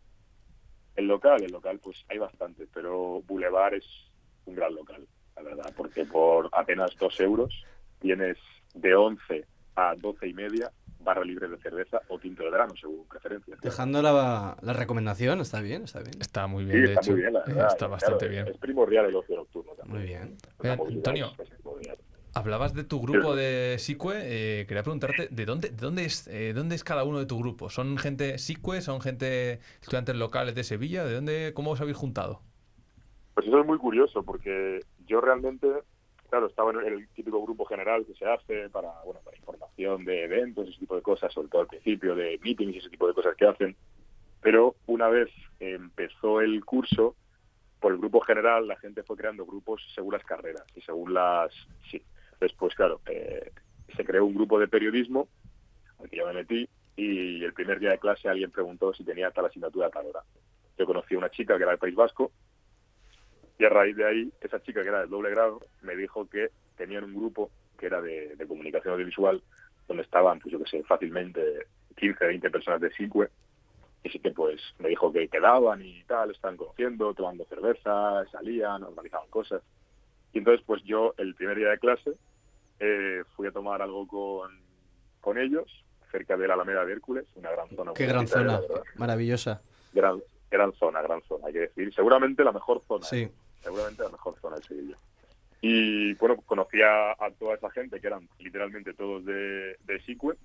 El local, pues hay bastante, pero Boulevard es un gran local, la verdad, porque por apenas 2 euros tienes de 11 a 12:30 barra libre de cerveza o tinto de verano, según preferencia. Dejando la recomendación, está bien, está bien. Está muy Sí, bien, de está muy hecho. bien, la verdad. Está Y, bastante claro, bien. es primordial el ocio nocturno también. Muy bien. La movilidad Antonio, es primordial. hablabas de tu grupo de SICUE. Quería preguntarte, ¿de dónde es cada uno de tu grupo? ¿Son gente SICUE? ¿Son gente estudiantes locales de Sevilla? ¿Cómo os habéis juntado? Pues eso es muy curioso, porque yo realmente, claro, estaba en el típico grupo general que se hace para información de eventos, ese tipo de cosas, sobre todo al principio, de meetings y ese tipo de cosas que hacen. Pero una vez empezó el curso, por el grupo general la gente fue creando grupos según las carreras y según las... Sí. Después, claro, se creó un grupo de periodismo al que yo me metí y el primer día de clase alguien preguntó si tenía tal asignatura a tal hora. Yo conocí a una chica que era del País Vasco y a raíz de ahí, esa chica que era del doble grado me dijo que tenían un grupo que era de comunicación audiovisual donde estaban, pues yo que sé, fácilmente 15, 20 personas de SICUE. Y sí que pues me dijo que quedaban y tal, estaban conociendo, tomando cerveza, salían, organizaban cosas. Y entonces pues yo el primer día de clase fui a tomar algo con ellos, cerca de la Alameda de Hércules, una gran zona. Qué gran universitaria, zona, la verdad. maravillosa. Gran zona, hay que decir. Seguramente la mejor zona. Sí. Seguramente la mejor zona de Sevilla. Y bueno, conocí a toda esa gente que eran literalmente todos de SICUE.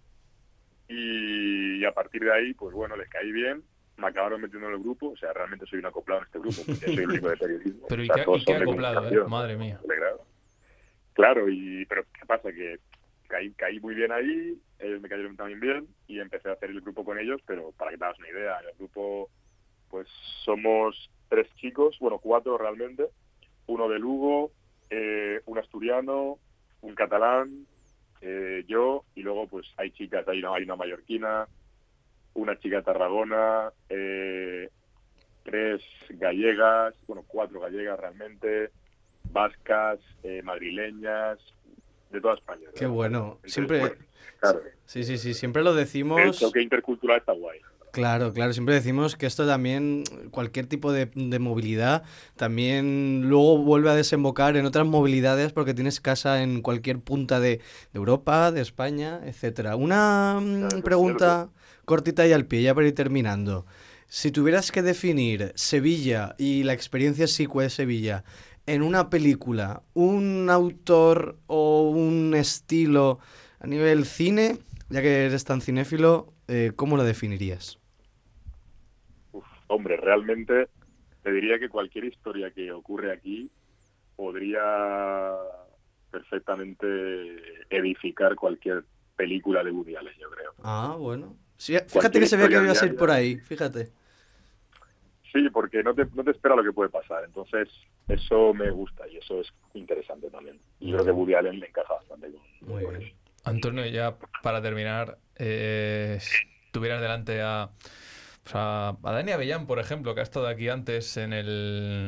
Y a partir de ahí, pues bueno, les caí bien, me acabaron metiendo en el grupo, o sea, realmente soy un acoplado en este grupo, porque soy el único de periodismo. Pero o sea, todos qué son de acoplado, comunicación, madre mía. Claro, pero ¿qué pasa? Que caí muy bien ahí, ellos me cayeron también bien y empecé a hacer el grupo con ellos, pero para que te hagas una idea, en el grupo pues somos 3 chicos, bueno, 4 realmente, uno de Lugo, un asturiano, un catalán, yo, y luego pues hay chicas, hay una mallorquina, una chica de Tarragona, 3 gallegas, bueno, 4 gallegas realmente, vascas, madrileñas, de toda España. Qué bueno. Entonces, Siempre... pues, claro, Sí, siempre lo el decimos... choque intercultural está guay. Claro, siempre decimos que esto también, cualquier tipo de movilidad, también luego vuelve a desembocar en otras movilidades porque tienes casa en cualquier punta de Europa, de España, etcétera. Una Claro, pregunta cortita y al pie, ya para ir terminando. Si tuvieras que definir Sevilla y la experiencia SICUE de Sevilla en una película, un autor o un estilo a nivel cine, ya que eres tan cinéfilo, ¿cómo lo definirías? Hombre, realmente te diría que cualquier historia que ocurre aquí podría perfectamente edificar cualquier película de Woody Allen, yo creo. Ah, bueno. Sí, fíjate Cualquier que se veía que historia ibas a ir diaria. por ahí, fíjate. Sí, porque no te espera lo que puede pasar. Entonces, eso me gusta y eso es interesante también. Y yo creo que Woody Allen le encaja bastante Muy con bien. eso. Antonio, ya para terminar, si tuvieras delante a Dani Avellán, por ejemplo, que ha estado aquí antes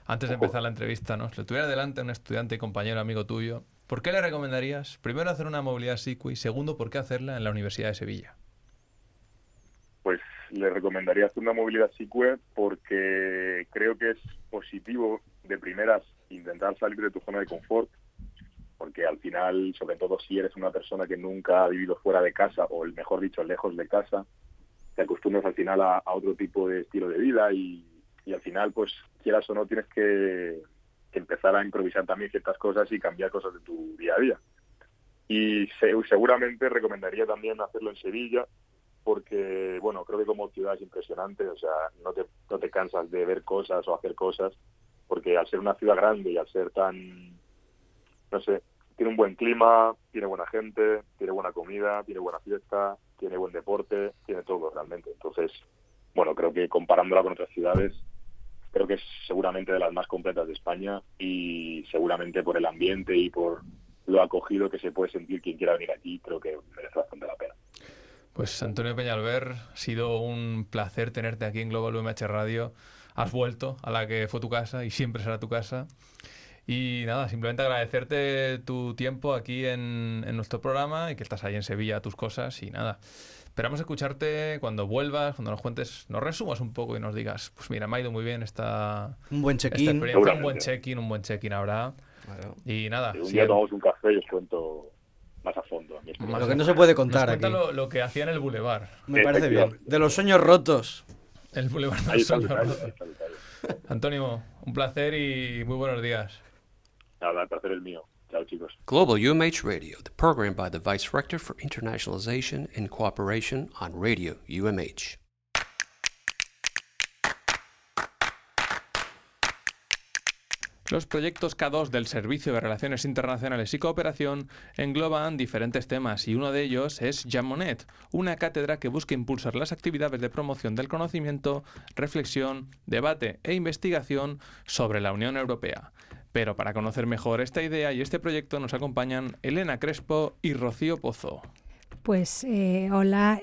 antes de empezar la entrevista, ¿no? Si lo tuviera delante un estudiante y compañero, amigo tuyo, ¿por qué le recomendarías, primero, hacer una movilidad SICUE y segundo, por qué hacerla en la Universidad de Sevilla? Pues le recomendaría hacer una movilidad SICUE porque creo que es positivo de primeras intentar salir de tu zona de confort, porque al final, sobre todo si eres una persona que nunca ha vivido fuera de casa, o mejor dicho, lejos de casa, te acostumbras al final a otro tipo de estilo de vida y al final, pues quieras o no, tienes que empezar a improvisar también ciertas cosas y cambiar cosas de tu día a día. Y seguramente recomendaría también hacerlo en Sevilla, porque, bueno, creo que como ciudad es impresionante, o sea, no te cansas de ver cosas o hacer cosas, porque al ser una ciudad grande y al ser tan, no sé, tiene un buen clima, tiene buena gente, tiene buena comida, tiene buena fiesta, tiene buen deporte, tiene todo realmente. Entonces, bueno, creo que comparándola con otras ciudades, creo que es seguramente de las más completas de España y seguramente por el ambiente y por lo acogido que se puede sentir quien quiera venir aquí, creo que merece bastante la pena. Pues Antonio Peñalver, ha sido un placer tenerte aquí en Global UMH Radio. Has vuelto a la que fue tu casa y siempre será tu casa. Y nada, simplemente agradecerte tu tiempo aquí en nuestro programa y que estás ahí en Sevilla a tus cosas y nada. Esperamos escucharte cuando vuelvas, cuando nos cuentes, nos resumas un poco y nos digas, pues mira, me ha ido muy bien un buen check-in. experiencia, un buen check-in habrá. Claro. Y nada. Un día tomamos un café y os cuento más a fondo. Lo que no se puede contar aquí. Lo que hacía en el Boulevard. Me parece bien. De los sueños rotos. El Boulevard de los sueños rotos. Antonio, un placer y muy buenos días. Nada, el placer es mío. Chao, chicos. Global UMH Radio, the program by the Vice Rector for Internationalization and Cooperation on Radio UMH. Los proyectos K2 del Servicio de Relaciones Internacionales y Cooperación engloban diferentes temas y uno de ellos es Jean Monnet, una cátedra que busca impulsar las actividades de promoción del conocimiento, reflexión, debate e investigación sobre la Unión Europea. Pero para conocer mejor esta idea y este proyecto nos acompañan Elena Crespo y Rocío Pozo. Pues hola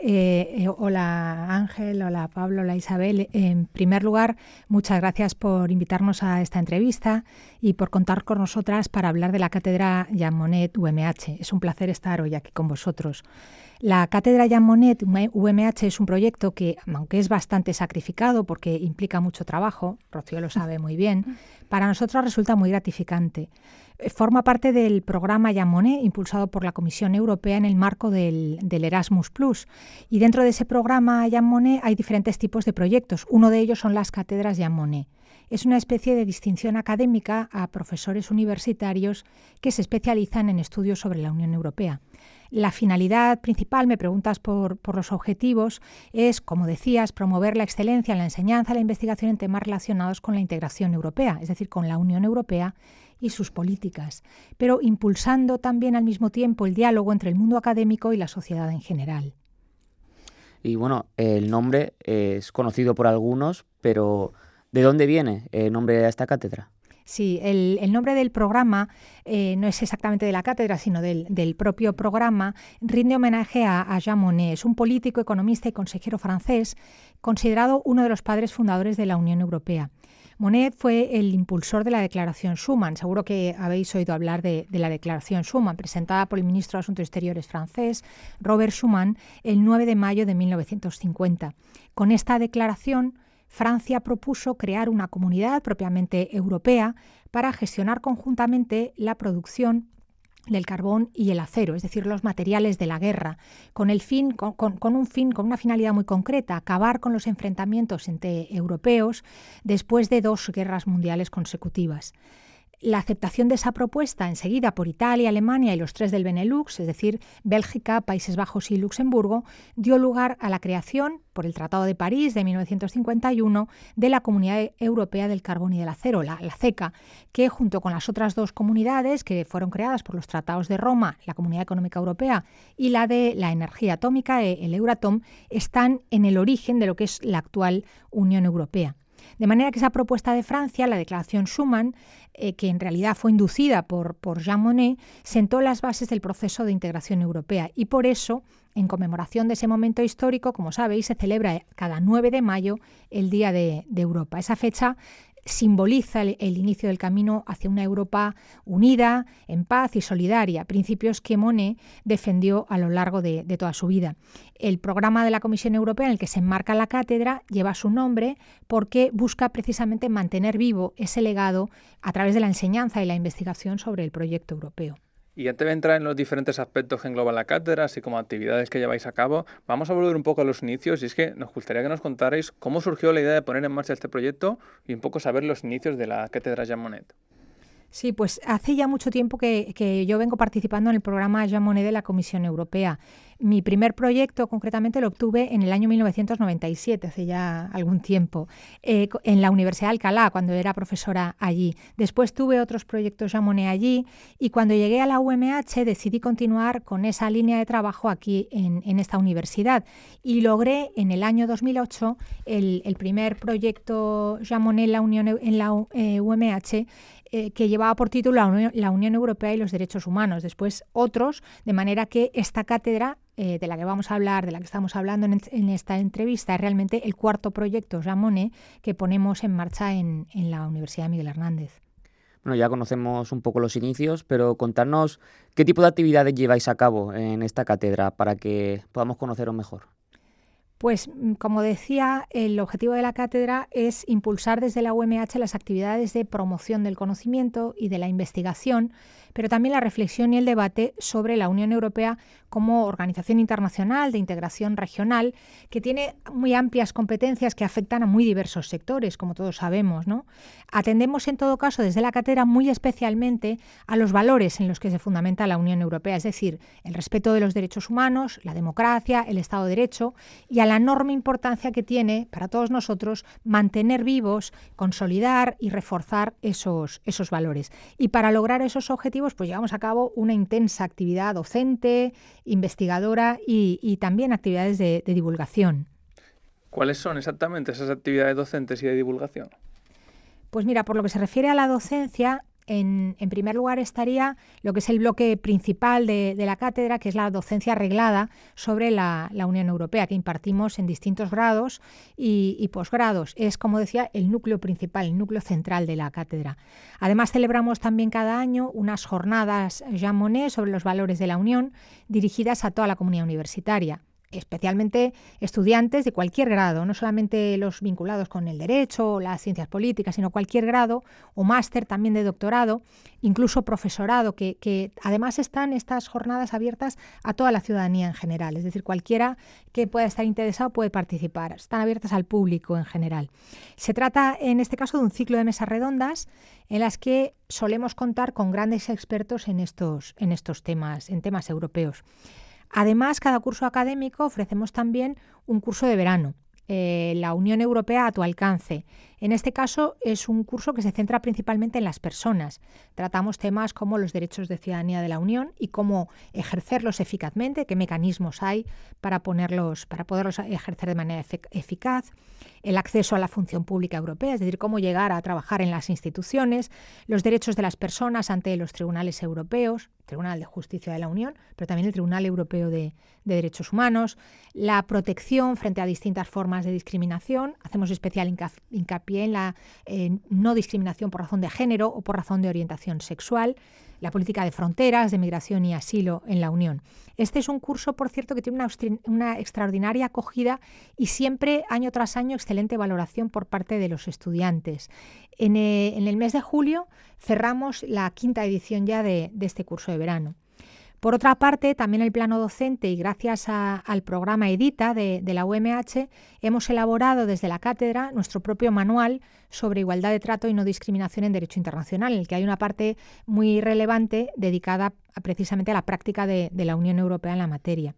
Ángel, hola Pablo, hola Isabel. En primer lugar, muchas gracias por invitarnos a esta entrevista y por contar con nosotras para hablar de la cátedra Jean Monnet UMH. Es un placer estar hoy aquí con vosotros. La cátedra Jean Monnet UMH es un proyecto que, aunque es bastante sacrificado porque implica mucho trabajo, Rocío lo sabe muy bien, para nosotros resulta muy gratificante. Forma parte del programa Jean Monnet, impulsado por la Comisión Europea en el marco del Erasmus+. Y dentro de ese programa Jean Monnet hay diferentes tipos de proyectos. Uno de ellos son las cátedras Jean Monnet. Es una especie de distinción académica a profesores universitarios que se especializan en estudios sobre la Unión Europea. La finalidad principal, me preguntas por los objetivos, es, como decías, promover la excelencia en la enseñanza y la investigación en temas relacionados con la integración europea, es decir, con la Unión Europea y sus políticas, pero impulsando también al mismo tiempo el diálogo entre el mundo académico y la sociedad en general. Y bueno, el nombre es conocido por algunos, pero ¿de dónde viene el nombre de esta cátedra? Sí, el nombre del programa no es exactamente de la cátedra, sino del propio programa. Rinde homenaje a Jean Monnet. Es un político, economista y consejero francés, considerado uno de los padres fundadores de la Unión Europea. Monnet fue el impulsor de la Declaración Schuman. Seguro que habéis oído hablar de la Declaración Schuman, presentada por el ministro de Asuntos Exteriores francés, Robert Schuman, el 9 de mayo de 1950. Con esta declaración, Francia propuso crear una comunidad propiamente europea para gestionar conjuntamente la producción del carbón y el acero, es decir, los materiales de la guerra, con una finalidad muy concreta, acabar con los enfrentamientos entre europeos después de 2 guerras mundiales consecutivas. La aceptación de esa propuesta enseguida por Italia, Alemania y los 3 del Benelux, es decir, Bélgica, Países Bajos y Luxemburgo, dio lugar a la creación, por el Tratado de París de 1951, de la Comunidad Europea del Carbón y del Acero, la CECA, que junto con las otras 2 comunidades que fueron creadas por los Tratados de Roma, la Comunidad Económica Europea y la de la Energía Atómica, el Euratom, están en el origen de lo que es la actual Unión Europea. De manera que esa propuesta de Francia, la Declaración Schuman, que en realidad fue inducida por Jean Monnet, sentó las bases del proceso de integración europea y por eso, en conmemoración de ese momento histórico, como sabéis, se celebra cada 9 de mayo el Día de Europa. Esa fecha simboliza el inicio del camino hacia una Europa unida, en paz y solidaria, principios que Monnet defendió a lo largo de toda su vida. El programa de la Comisión Europea en el que se enmarca la cátedra lleva su nombre porque busca precisamente mantener vivo ese legado a través de la enseñanza y la investigación sobre el proyecto europeo. Y antes de entrar en los diferentes aspectos que engloba la cátedra, así como actividades que lleváis a cabo, vamos a volver un poco a los inicios, y es que nos gustaría que nos contarais cómo surgió la idea de poner en marcha este proyecto y un poco saber los inicios de la cátedra Jean Monnet. Sí, pues hace ya mucho tiempo que yo vengo participando en el programa Jean Monnet de la Comisión Europea. Mi primer proyecto, concretamente, lo obtuve en el año 1997, hace ya algún tiempo, en la Universidad de Alcalá, cuando era profesora allí. Después tuve otros proyectos Jean Monnet allí y cuando llegué a la UMH decidí continuar con esa línea de trabajo aquí en esta universidad y logré en el año 2008 el primer proyecto Jean Monnet en la UMH que llevaba por título la Unión Europea y los Derechos Humanos. Después otros, de manera que esta cátedra de la que vamos a hablar, de la que estamos hablando en esta entrevista, es realmente el cuarto proyecto Jean Monnet que ponemos en marcha en la Universidad Miguel Hernández. Bueno, ya conocemos un poco los inicios, pero contarnos qué tipo de actividades lleváis a cabo en esta cátedra para que podamos conoceros mejor. Pues, como decía, el objetivo de la cátedra es impulsar desde la UMH las actividades de promoción del conocimiento y de la investigación, pero también la reflexión y el debate sobre la Unión Europea como organización internacional de integración regional que tiene muy amplias competencias que afectan a muy diversos sectores, como todos sabemos, ¿no? Atendemos en todo caso desde la cátedra muy especialmente a los valores en los que se fundamenta la Unión Europea, es decir, el respeto de los derechos humanos, la democracia, el Estado de Derecho y a la enorme importancia que tiene para todos nosotros mantener vivos, consolidar y reforzar esos valores. Y para lograr esos objetivos, pues llevamos a cabo una intensa actividad docente, investigadora y también actividades de divulgación. ¿Cuáles son exactamente esas actividades docentes y de divulgación? Pues mira, por lo que se refiere a la docencia, en primer lugar estaría lo que es el bloque principal de la cátedra, que es la docencia reglada sobre la Unión Europea, que impartimos en distintos grados y posgrados. Es, como decía, el núcleo principal, el núcleo central de la cátedra. Además, celebramos también cada año unas jornadas Jean Monnet sobre los valores de la Unión, dirigidas a toda la comunidad universitaria, especialmente estudiantes de cualquier grado, no solamente los vinculados con el derecho o las ciencias políticas, sino cualquier grado o máster también de doctorado, incluso profesorado, que además están estas jornadas abiertas a toda la ciudadanía en general, es decir, cualquiera que pueda estar interesado puede participar, están abiertas al público en general. Se trata en este caso de un ciclo de mesas redondas en las que solemos contar con grandes expertos en estos temas, en temas europeos. Además, cada curso académico ofrecemos también un curso de verano, la Unión Europea a tu alcance. En este caso es un curso que se centra principalmente en las personas. Tratamos temas como los derechos de ciudadanía de la Unión y cómo ejercerlos eficazmente, qué mecanismos hay para poderlos ejercer de manera eficaz, el acceso a la función pública europea, es decir, cómo llegar a trabajar en las instituciones, los derechos de las personas ante los tribunales europeos, Tribunal de Justicia de la Unión, pero también el Tribunal Europeo de Derechos Humanos, la protección frente a distintas formas de discriminación. Hacemos especial hincapié en la no discriminación por razón de género o por razón de orientación sexual, la política de fronteras, de migración y asilo en la Unión. Este es un curso, por cierto, que tiene una extraordinaria acogida y siempre, año tras año, excelente valoración por parte de los estudiantes. En el mes de julio cerramos la quinta edición ya de este curso de verano. Por otra parte, también el plano docente y gracias al programa EDITA de la UMH, hemos elaborado desde la cátedra nuestro propio manual sobre igualdad de trato y no discriminación en derecho internacional, en el que hay una parte muy relevante dedicada precisamente a la práctica de la Unión Europea en la materia.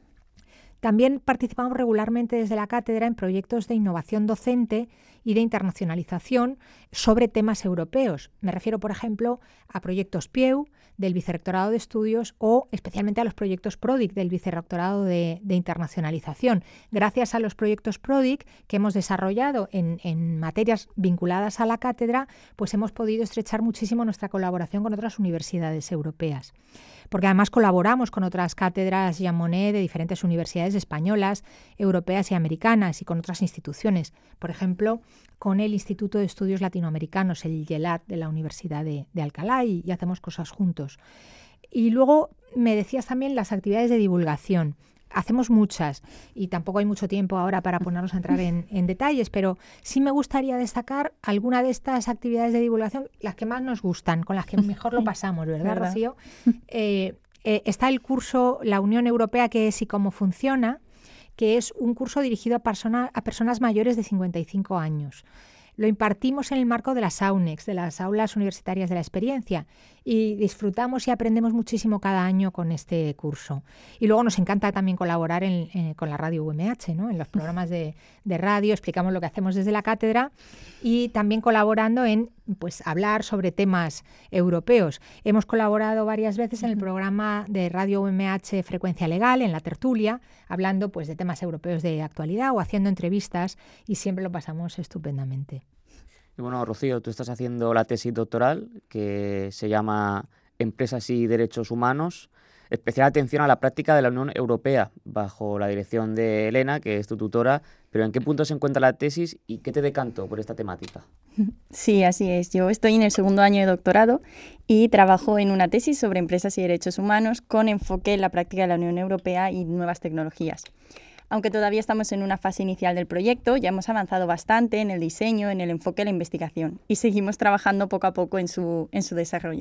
También participamos regularmente desde la cátedra en proyectos de innovación docente y de internacionalización sobre temas europeos. Me refiero, por ejemplo, a proyectos PIEU del Vicerrectorado de Estudios o especialmente a los proyectos PRODIC del Vicerrectorado de Internacionalización. Gracias a los proyectos PRODIC que hemos desarrollado en materias vinculadas a la cátedra, pues hemos podido estrechar muchísimo nuestra colaboración con otras universidades europeas. porque además colaboramos con otras cátedras Jean Monnet de diferentes universidades españolas, europeas y americanas, y con otras instituciones. Por ejemplo, con el Instituto de Estudios Latinoamericanos, el IELAT de la Universidad de Alcalá, y hacemos cosas juntos. Y luego me decías también las actividades de divulgación. Hacemos muchas y tampoco hay mucho tiempo ahora para ponernos a entrar en detalles, pero sí me gustaría destacar alguna de estas actividades de divulgación, las que más nos gustan, con las que mejor lo pasamos, ¿verdad, Rocío? Está el curso La Unión Europea, ¿qué es y cómo funciona?, que es un curso dirigido a personas mayores de 55 años. Lo impartimos en el marco de las AUNEX, de las Aulas Universitarias de la Experiencia, y disfrutamos y aprendemos muchísimo cada año con este curso. Y luego nos encanta también colaborar con la radio UMH, ¿no? En los programas de radio, explicamos lo que hacemos desde la cátedra y también colaborando en hablar sobre temas europeos. Hemos colaborado varias veces en el programa de radio UMH Frecuencia Legal, en la tertulia, hablando de temas europeos de actualidad o haciendo entrevistas, y siempre lo pasamos estupendamente. Y bueno, Rocío, tú estás haciendo la tesis doctoral que se llama Empresas y Derechos Humanos, especial atención a la práctica de la Unión Europea, bajo la dirección de Elena, que es tu tutora. Pero ¿en qué punto se encuentra la tesis y qué te decantó por esta temática? Sí, así es. Yo estoy en el segundo año de doctorado y trabajo en una tesis sobre empresas y derechos humanos con enfoque en la práctica de la Unión Europea y nuevas tecnologías. Aunque todavía estamos en una fase inicial del proyecto, ya hemos avanzado bastante en el diseño, en el enfoque de la investigación y seguimos trabajando poco a poco en su desarrollo.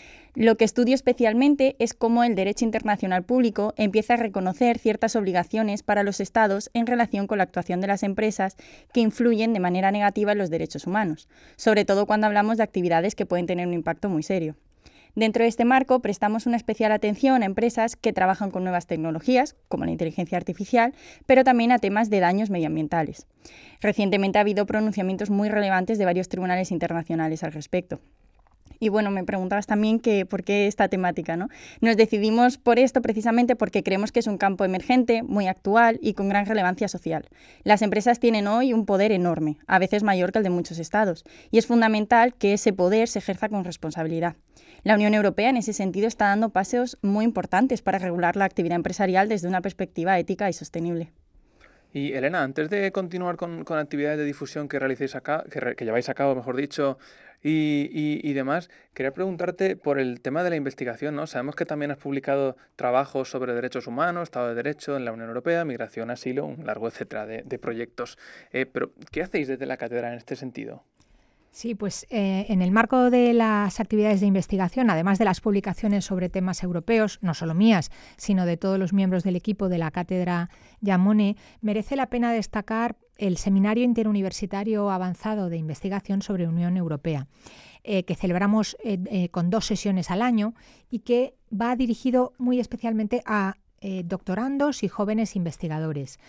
Lo que estudio especialmente es cómo el derecho internacional público empieza a reconocer ciertas obligaciones para los Estados en relación con la actuación de las empresas que influyen de manera negativa en los derechos humanos, sobre todo cuando hablamos de actividades que pueden tener un impacto muy serio. Dentro de este marco, prestamos una especial atención a empresas que trabajan con nuevas tecnologías, como la inteligencia artificial, pero también a temas de daños medioambientales. Recientemente ha habido pronunciamientos muy relevantes de varios tribunales internacionales al respecto. Y bueno, me preguntabas también por qué esta temática, ¿no? Nos decidimos por esto precisamente porque creemos que es un campo emergente, muy actual y con gran relevancia social. Las empresas tienen hoy un poder enorme, a veces mayor que el de muchos estados, y es fundamental que ese poder se ejerza con responsabilidad. La Unión Europea en ese sentido está dando pasos muy importantes para regular la actividad empresarial desde una perspectiva ética y sostenible. Y Elena, antes de continuar con actividades de difusión que realicéis acá, que lleváis a cabo, mejor dicho, y demás, quería preguntarte por el tema de la investigación, ¿no? Sabemos que también has publicado trabajos sobre derechos humanos, Estado de Derecho en la Unión Europea, migración, asilo, un largo etcétera de proyectos. Pero, ¿qué hacéis desde la cátedra en este sentido? Sí, en el marco de las actividades de investigación, además de las publicaciones sobre temas europeos, no solo mías, sino de todos los miembros del equipo de la cátedra Jean Monnet, merece la pena destacar el Seminario Interuniversitario Avanzado de Investigación sobre Unión Europea, que celebramos con 2 sesiones al año y que va dirigido muy especialmente a doctorandos y jóvenes investigadores.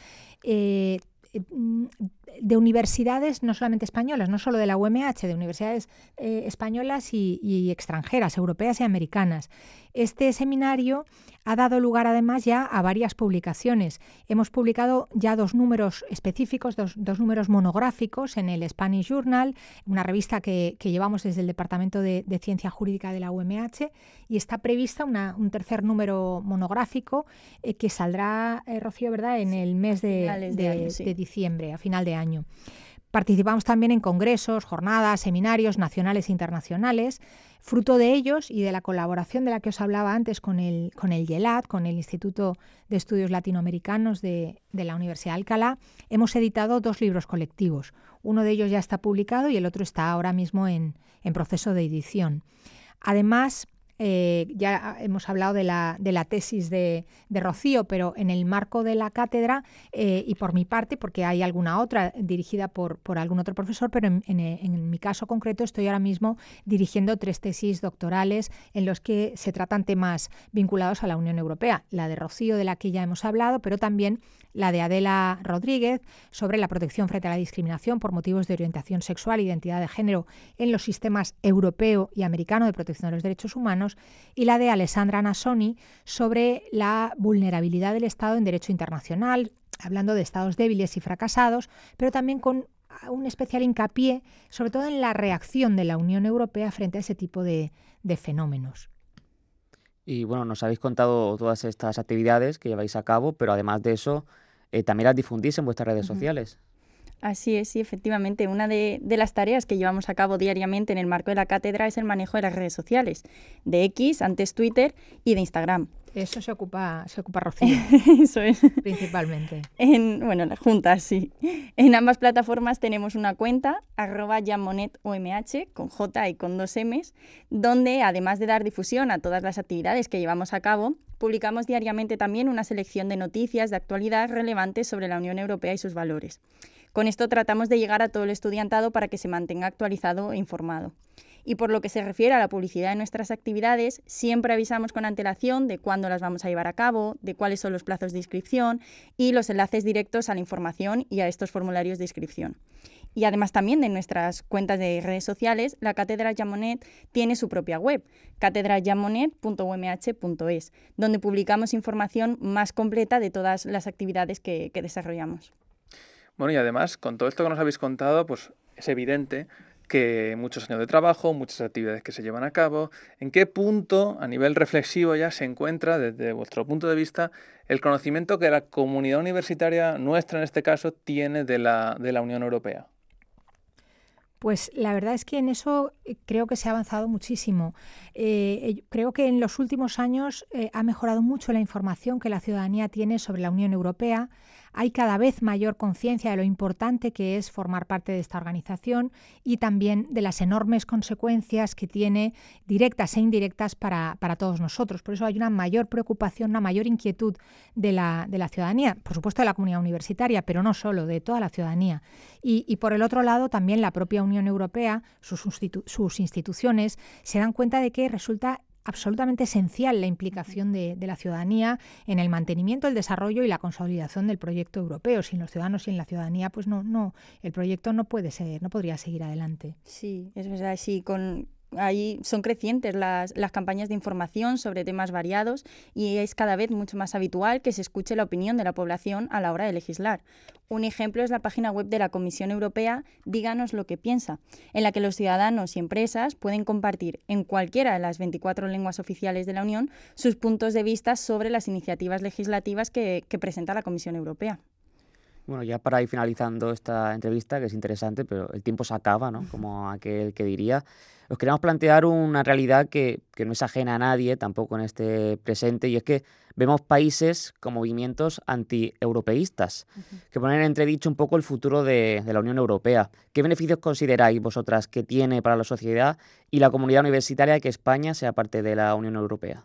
De universidades no solamente españolas, no solo de la UMH, de universidades españolas y extranjeras, europeas y americanas. Este seminario ha dado lugar además ya a varias publicaciones. Hemos publicado ya 2 números específicos, dos números monográficos en el Spanish Journal, una revista que llevamos desde el Departamento de Ciencia Jurídica de la UMH, y está prevista un tercer número monográfico que saldrá, Rocío, ¿verdad?, en el mes de diciembre, a final de año. Participamos también en congresos, jornadas, seminarios nacionales e internacionales. Fruto de ellos y de la colaboración de la que os hablaba antes con el IELAT, con el Instituto de Estudios Latinoamericanos de la Universidad de Alcalá, hemos editado 2 libros colectivos. Uno de ellos ya está publicado y el otro está ahora mismo en proceso de edición. Además, ya hemos hablado de la tesis de Rocío, pero en el marco de la cátedra y por mi parte, porque hay alguna otra dirigida por algún otro profesor, pero en mi caso concreto estoy ahora mismo dirigiendo 3 tesis doctorales en los que se tratan temas vinculados a la Unión Europea. La de Rocío, de la que ya hemos hablado, pero también la de Adela Rodríguez sobre la protección frente a la discriminación por motivos de orientación sexual e identidad de género en los sistemas europeo y americano de protección de los derechos humanos, y la de Alessandra Nassoni sobre la vulnerabilidad del Estado en derecho internacional, hablando de estados débiles y fracasados, pero también con un especial hincapié, sobre todo en la reacción de la Unión Europea frente a ese tipo de fenómenos. Y bueno, nos habéis contado todas estas actividades que lleváis a cabo, pero además de eso, también las difundís en vuestras redes sociales. Así es, sí, efectivamente. Una de las tareas que llevamos a cabo diariamente en el marco de la cátedra es el manejo de las redes sociales, de X, antes Twitter, y de Instagram. Eso se ocupa Rocío. Eso es. Principalmente. Bueno, juntas, sí. En ambas plataformas tenemos una cuenta, @JeanMonetUMH, con J y con 2 M's, donde además de dar difusión a todas las actividades que llevamos a cabo, publicamos diariamente también una selección de noticias de actualidad relevantes sobre la Unión Europea y sus valores. Con esto tratamos de llegar a todo el estudiantado para que se mantenga actualizado e informado. Y por lo que se refiere a la publicidad de nuestras actividades, siempre avisamos con antelación de cuándo las vamos a llevar a cabo, de cuáles son los plazos de inscripción y los enlaces directos a la información y a estos formularios de inscripción. Y además también de nuestras cuentas de redes sociales, la Cátedra Jean Monnet tiene su propia web, catedrajeanmonnet.umh.es, donde publicamos información más completa de todas las actividades que desarrollamos. Bueno, y además, con todo esto que nos habéis contado, pues es evidente que muchos años de trabajo, muchas actividades que se llevan a cabo. ¿En qué punto, a nivel reflexivo ya, se encuentra, desde vuestro punto de vista, el conocimiento que la comunidad universitaria nuestra, en este caso, tiene de la Unión Europea? Pues la verdad es que en eso creo que se ha avanzado muchísimo. Creo que en los últimos años ha mejorado mucho la información que la ciudadanía tiene sobre la Unión Europea. Hay cada vez mayor conciencia de lo importante que es formar parte de esta organización y también de las enormes consecuencias que tiene, directas e indirectas, para todos nosotros. Por eso hay una mayor preocupación, una mayor inquietud de la ciudadanía, por supuesto de la comunidad universitaria, pero no solo, de toda la ciudadanía. Y por el otro lado, también la propia Unión Europea, sus instituciones, se dan cuenta de que resulta absolutamente esencial la implicación de la ciudadanía en el mantenimiento, el desarrollo y la consolidación del proyecto europeo. Sin los ciudadanos y en la ciudadanía, pues no, el proyecto no podría seguir adelante. Sí, es verdad, sí, ahí son crecientes las campañas de información sobre temas variados y es cada vez mucho más habitual que se escuche la opinión de la población a la hora de legislar. Un ejemplo es la página web de la Comisión Europea Díganos lo que piensa, en la que los ciudadanos y empresas pueden compartir en cualquiera de las 24 lenguas oficiales de la Unión sus puntos de vista sobre las iniciativas legislativas que presenta la Comisión Europea. Bueno, ya para ir finalizando esta entrevista, que es interesante, pero el tiempo se acaba, ¿no? Como aquel que diría. Os queremos plantear una realidad que no es ajena a nadie, tampoco en este presente, y es que vemos países con movimientos anti-europeístas, que ponen en entredicho un poco el futuro de la Unión Europea. ¿Qué beneficios consideráis vosotras que tiene para la sociedad y la comunidad universitaria que España sea parte de la Unión Europea?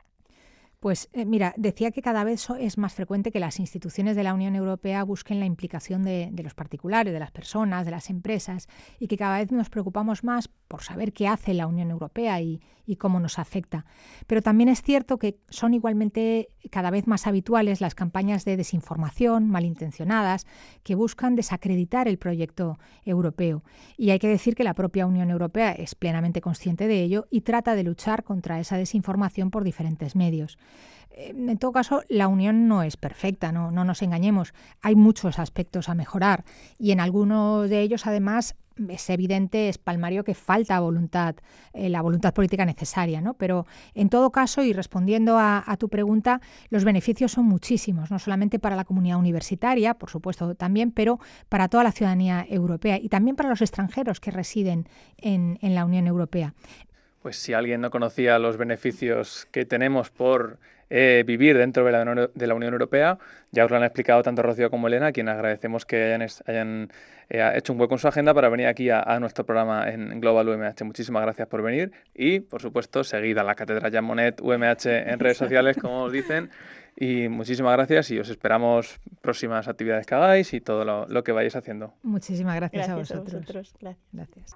Pues mira, decía que cada vez es más frecuente que las instituciones de la Unión Europea busquen la implicación de los particulares, de las personas, de las empresas, y que cada vez nos preocupamos más por saber qué hace la Unión Europea y cómo nos afecta. Pero también es cierto que son igualmente cada vez más habituales las campañas de desinformación malintencionadas que buscan desacreditar el proyecto europeo. Y hay que decir que la propia Unión Europea es plenamente consciente de ello y trata de luchar contra esa desinformación por diferentes medios. En todo caso, la Unión no es perfecta, no nos engañemos. Hay muchos aspectos a mejorar y en algunos de ellos, además, es evidente, es palmario que falta voluntad, la voluntad política necesaria, ¿no? Pero en todo caso, y respondiendo a tu pregunta, los beneficios son muchísimos, no solamente para la comunidad universitaria, por supuesto también, pero para toda la ciudadanía europea y también para los extranjeros que residen en la Unión Europea. Pues si alguien no conocía los beneficios que tenemos por vivir dentro de la Unión Europea, ya os lo han explicado tanto Rocío como Elena, a quienes agradecemos que hayan hecho un hueco en su agenda para venir aquí a nuestro programa en Global UMH. Muchísimas gracias por venir y, por supuesto, seguid a la Cátedra Jean Monnet UMH en redes sociales, como os dicen. Y muchísimas gracias y os esperamos próximas actividades que hagáis y todo lo que vayáis haciendo. Muchísimas gracias a vosotros. Gracias.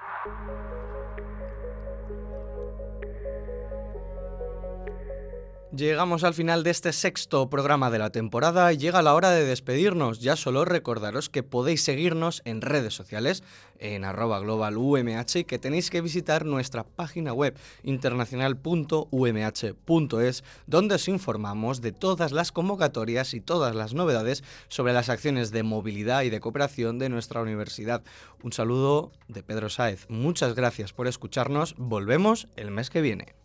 Llegamos al final de este 6º programa de la temporada y llega la hora de despedirnos. Ya solo recordaros que podéis seguirnos en redes sociales, en @globalumh, y que tenéis que visitar nuestra página web internacional.umh.es, donde os informamos de todas las convocatorias y todas las novedades sobre las acciones de movilidad y de cooperación de nuestra universidad. Un saludo de Pedro Sáez. Muchas gracias por escucharnos. Volvemos el mes que viene.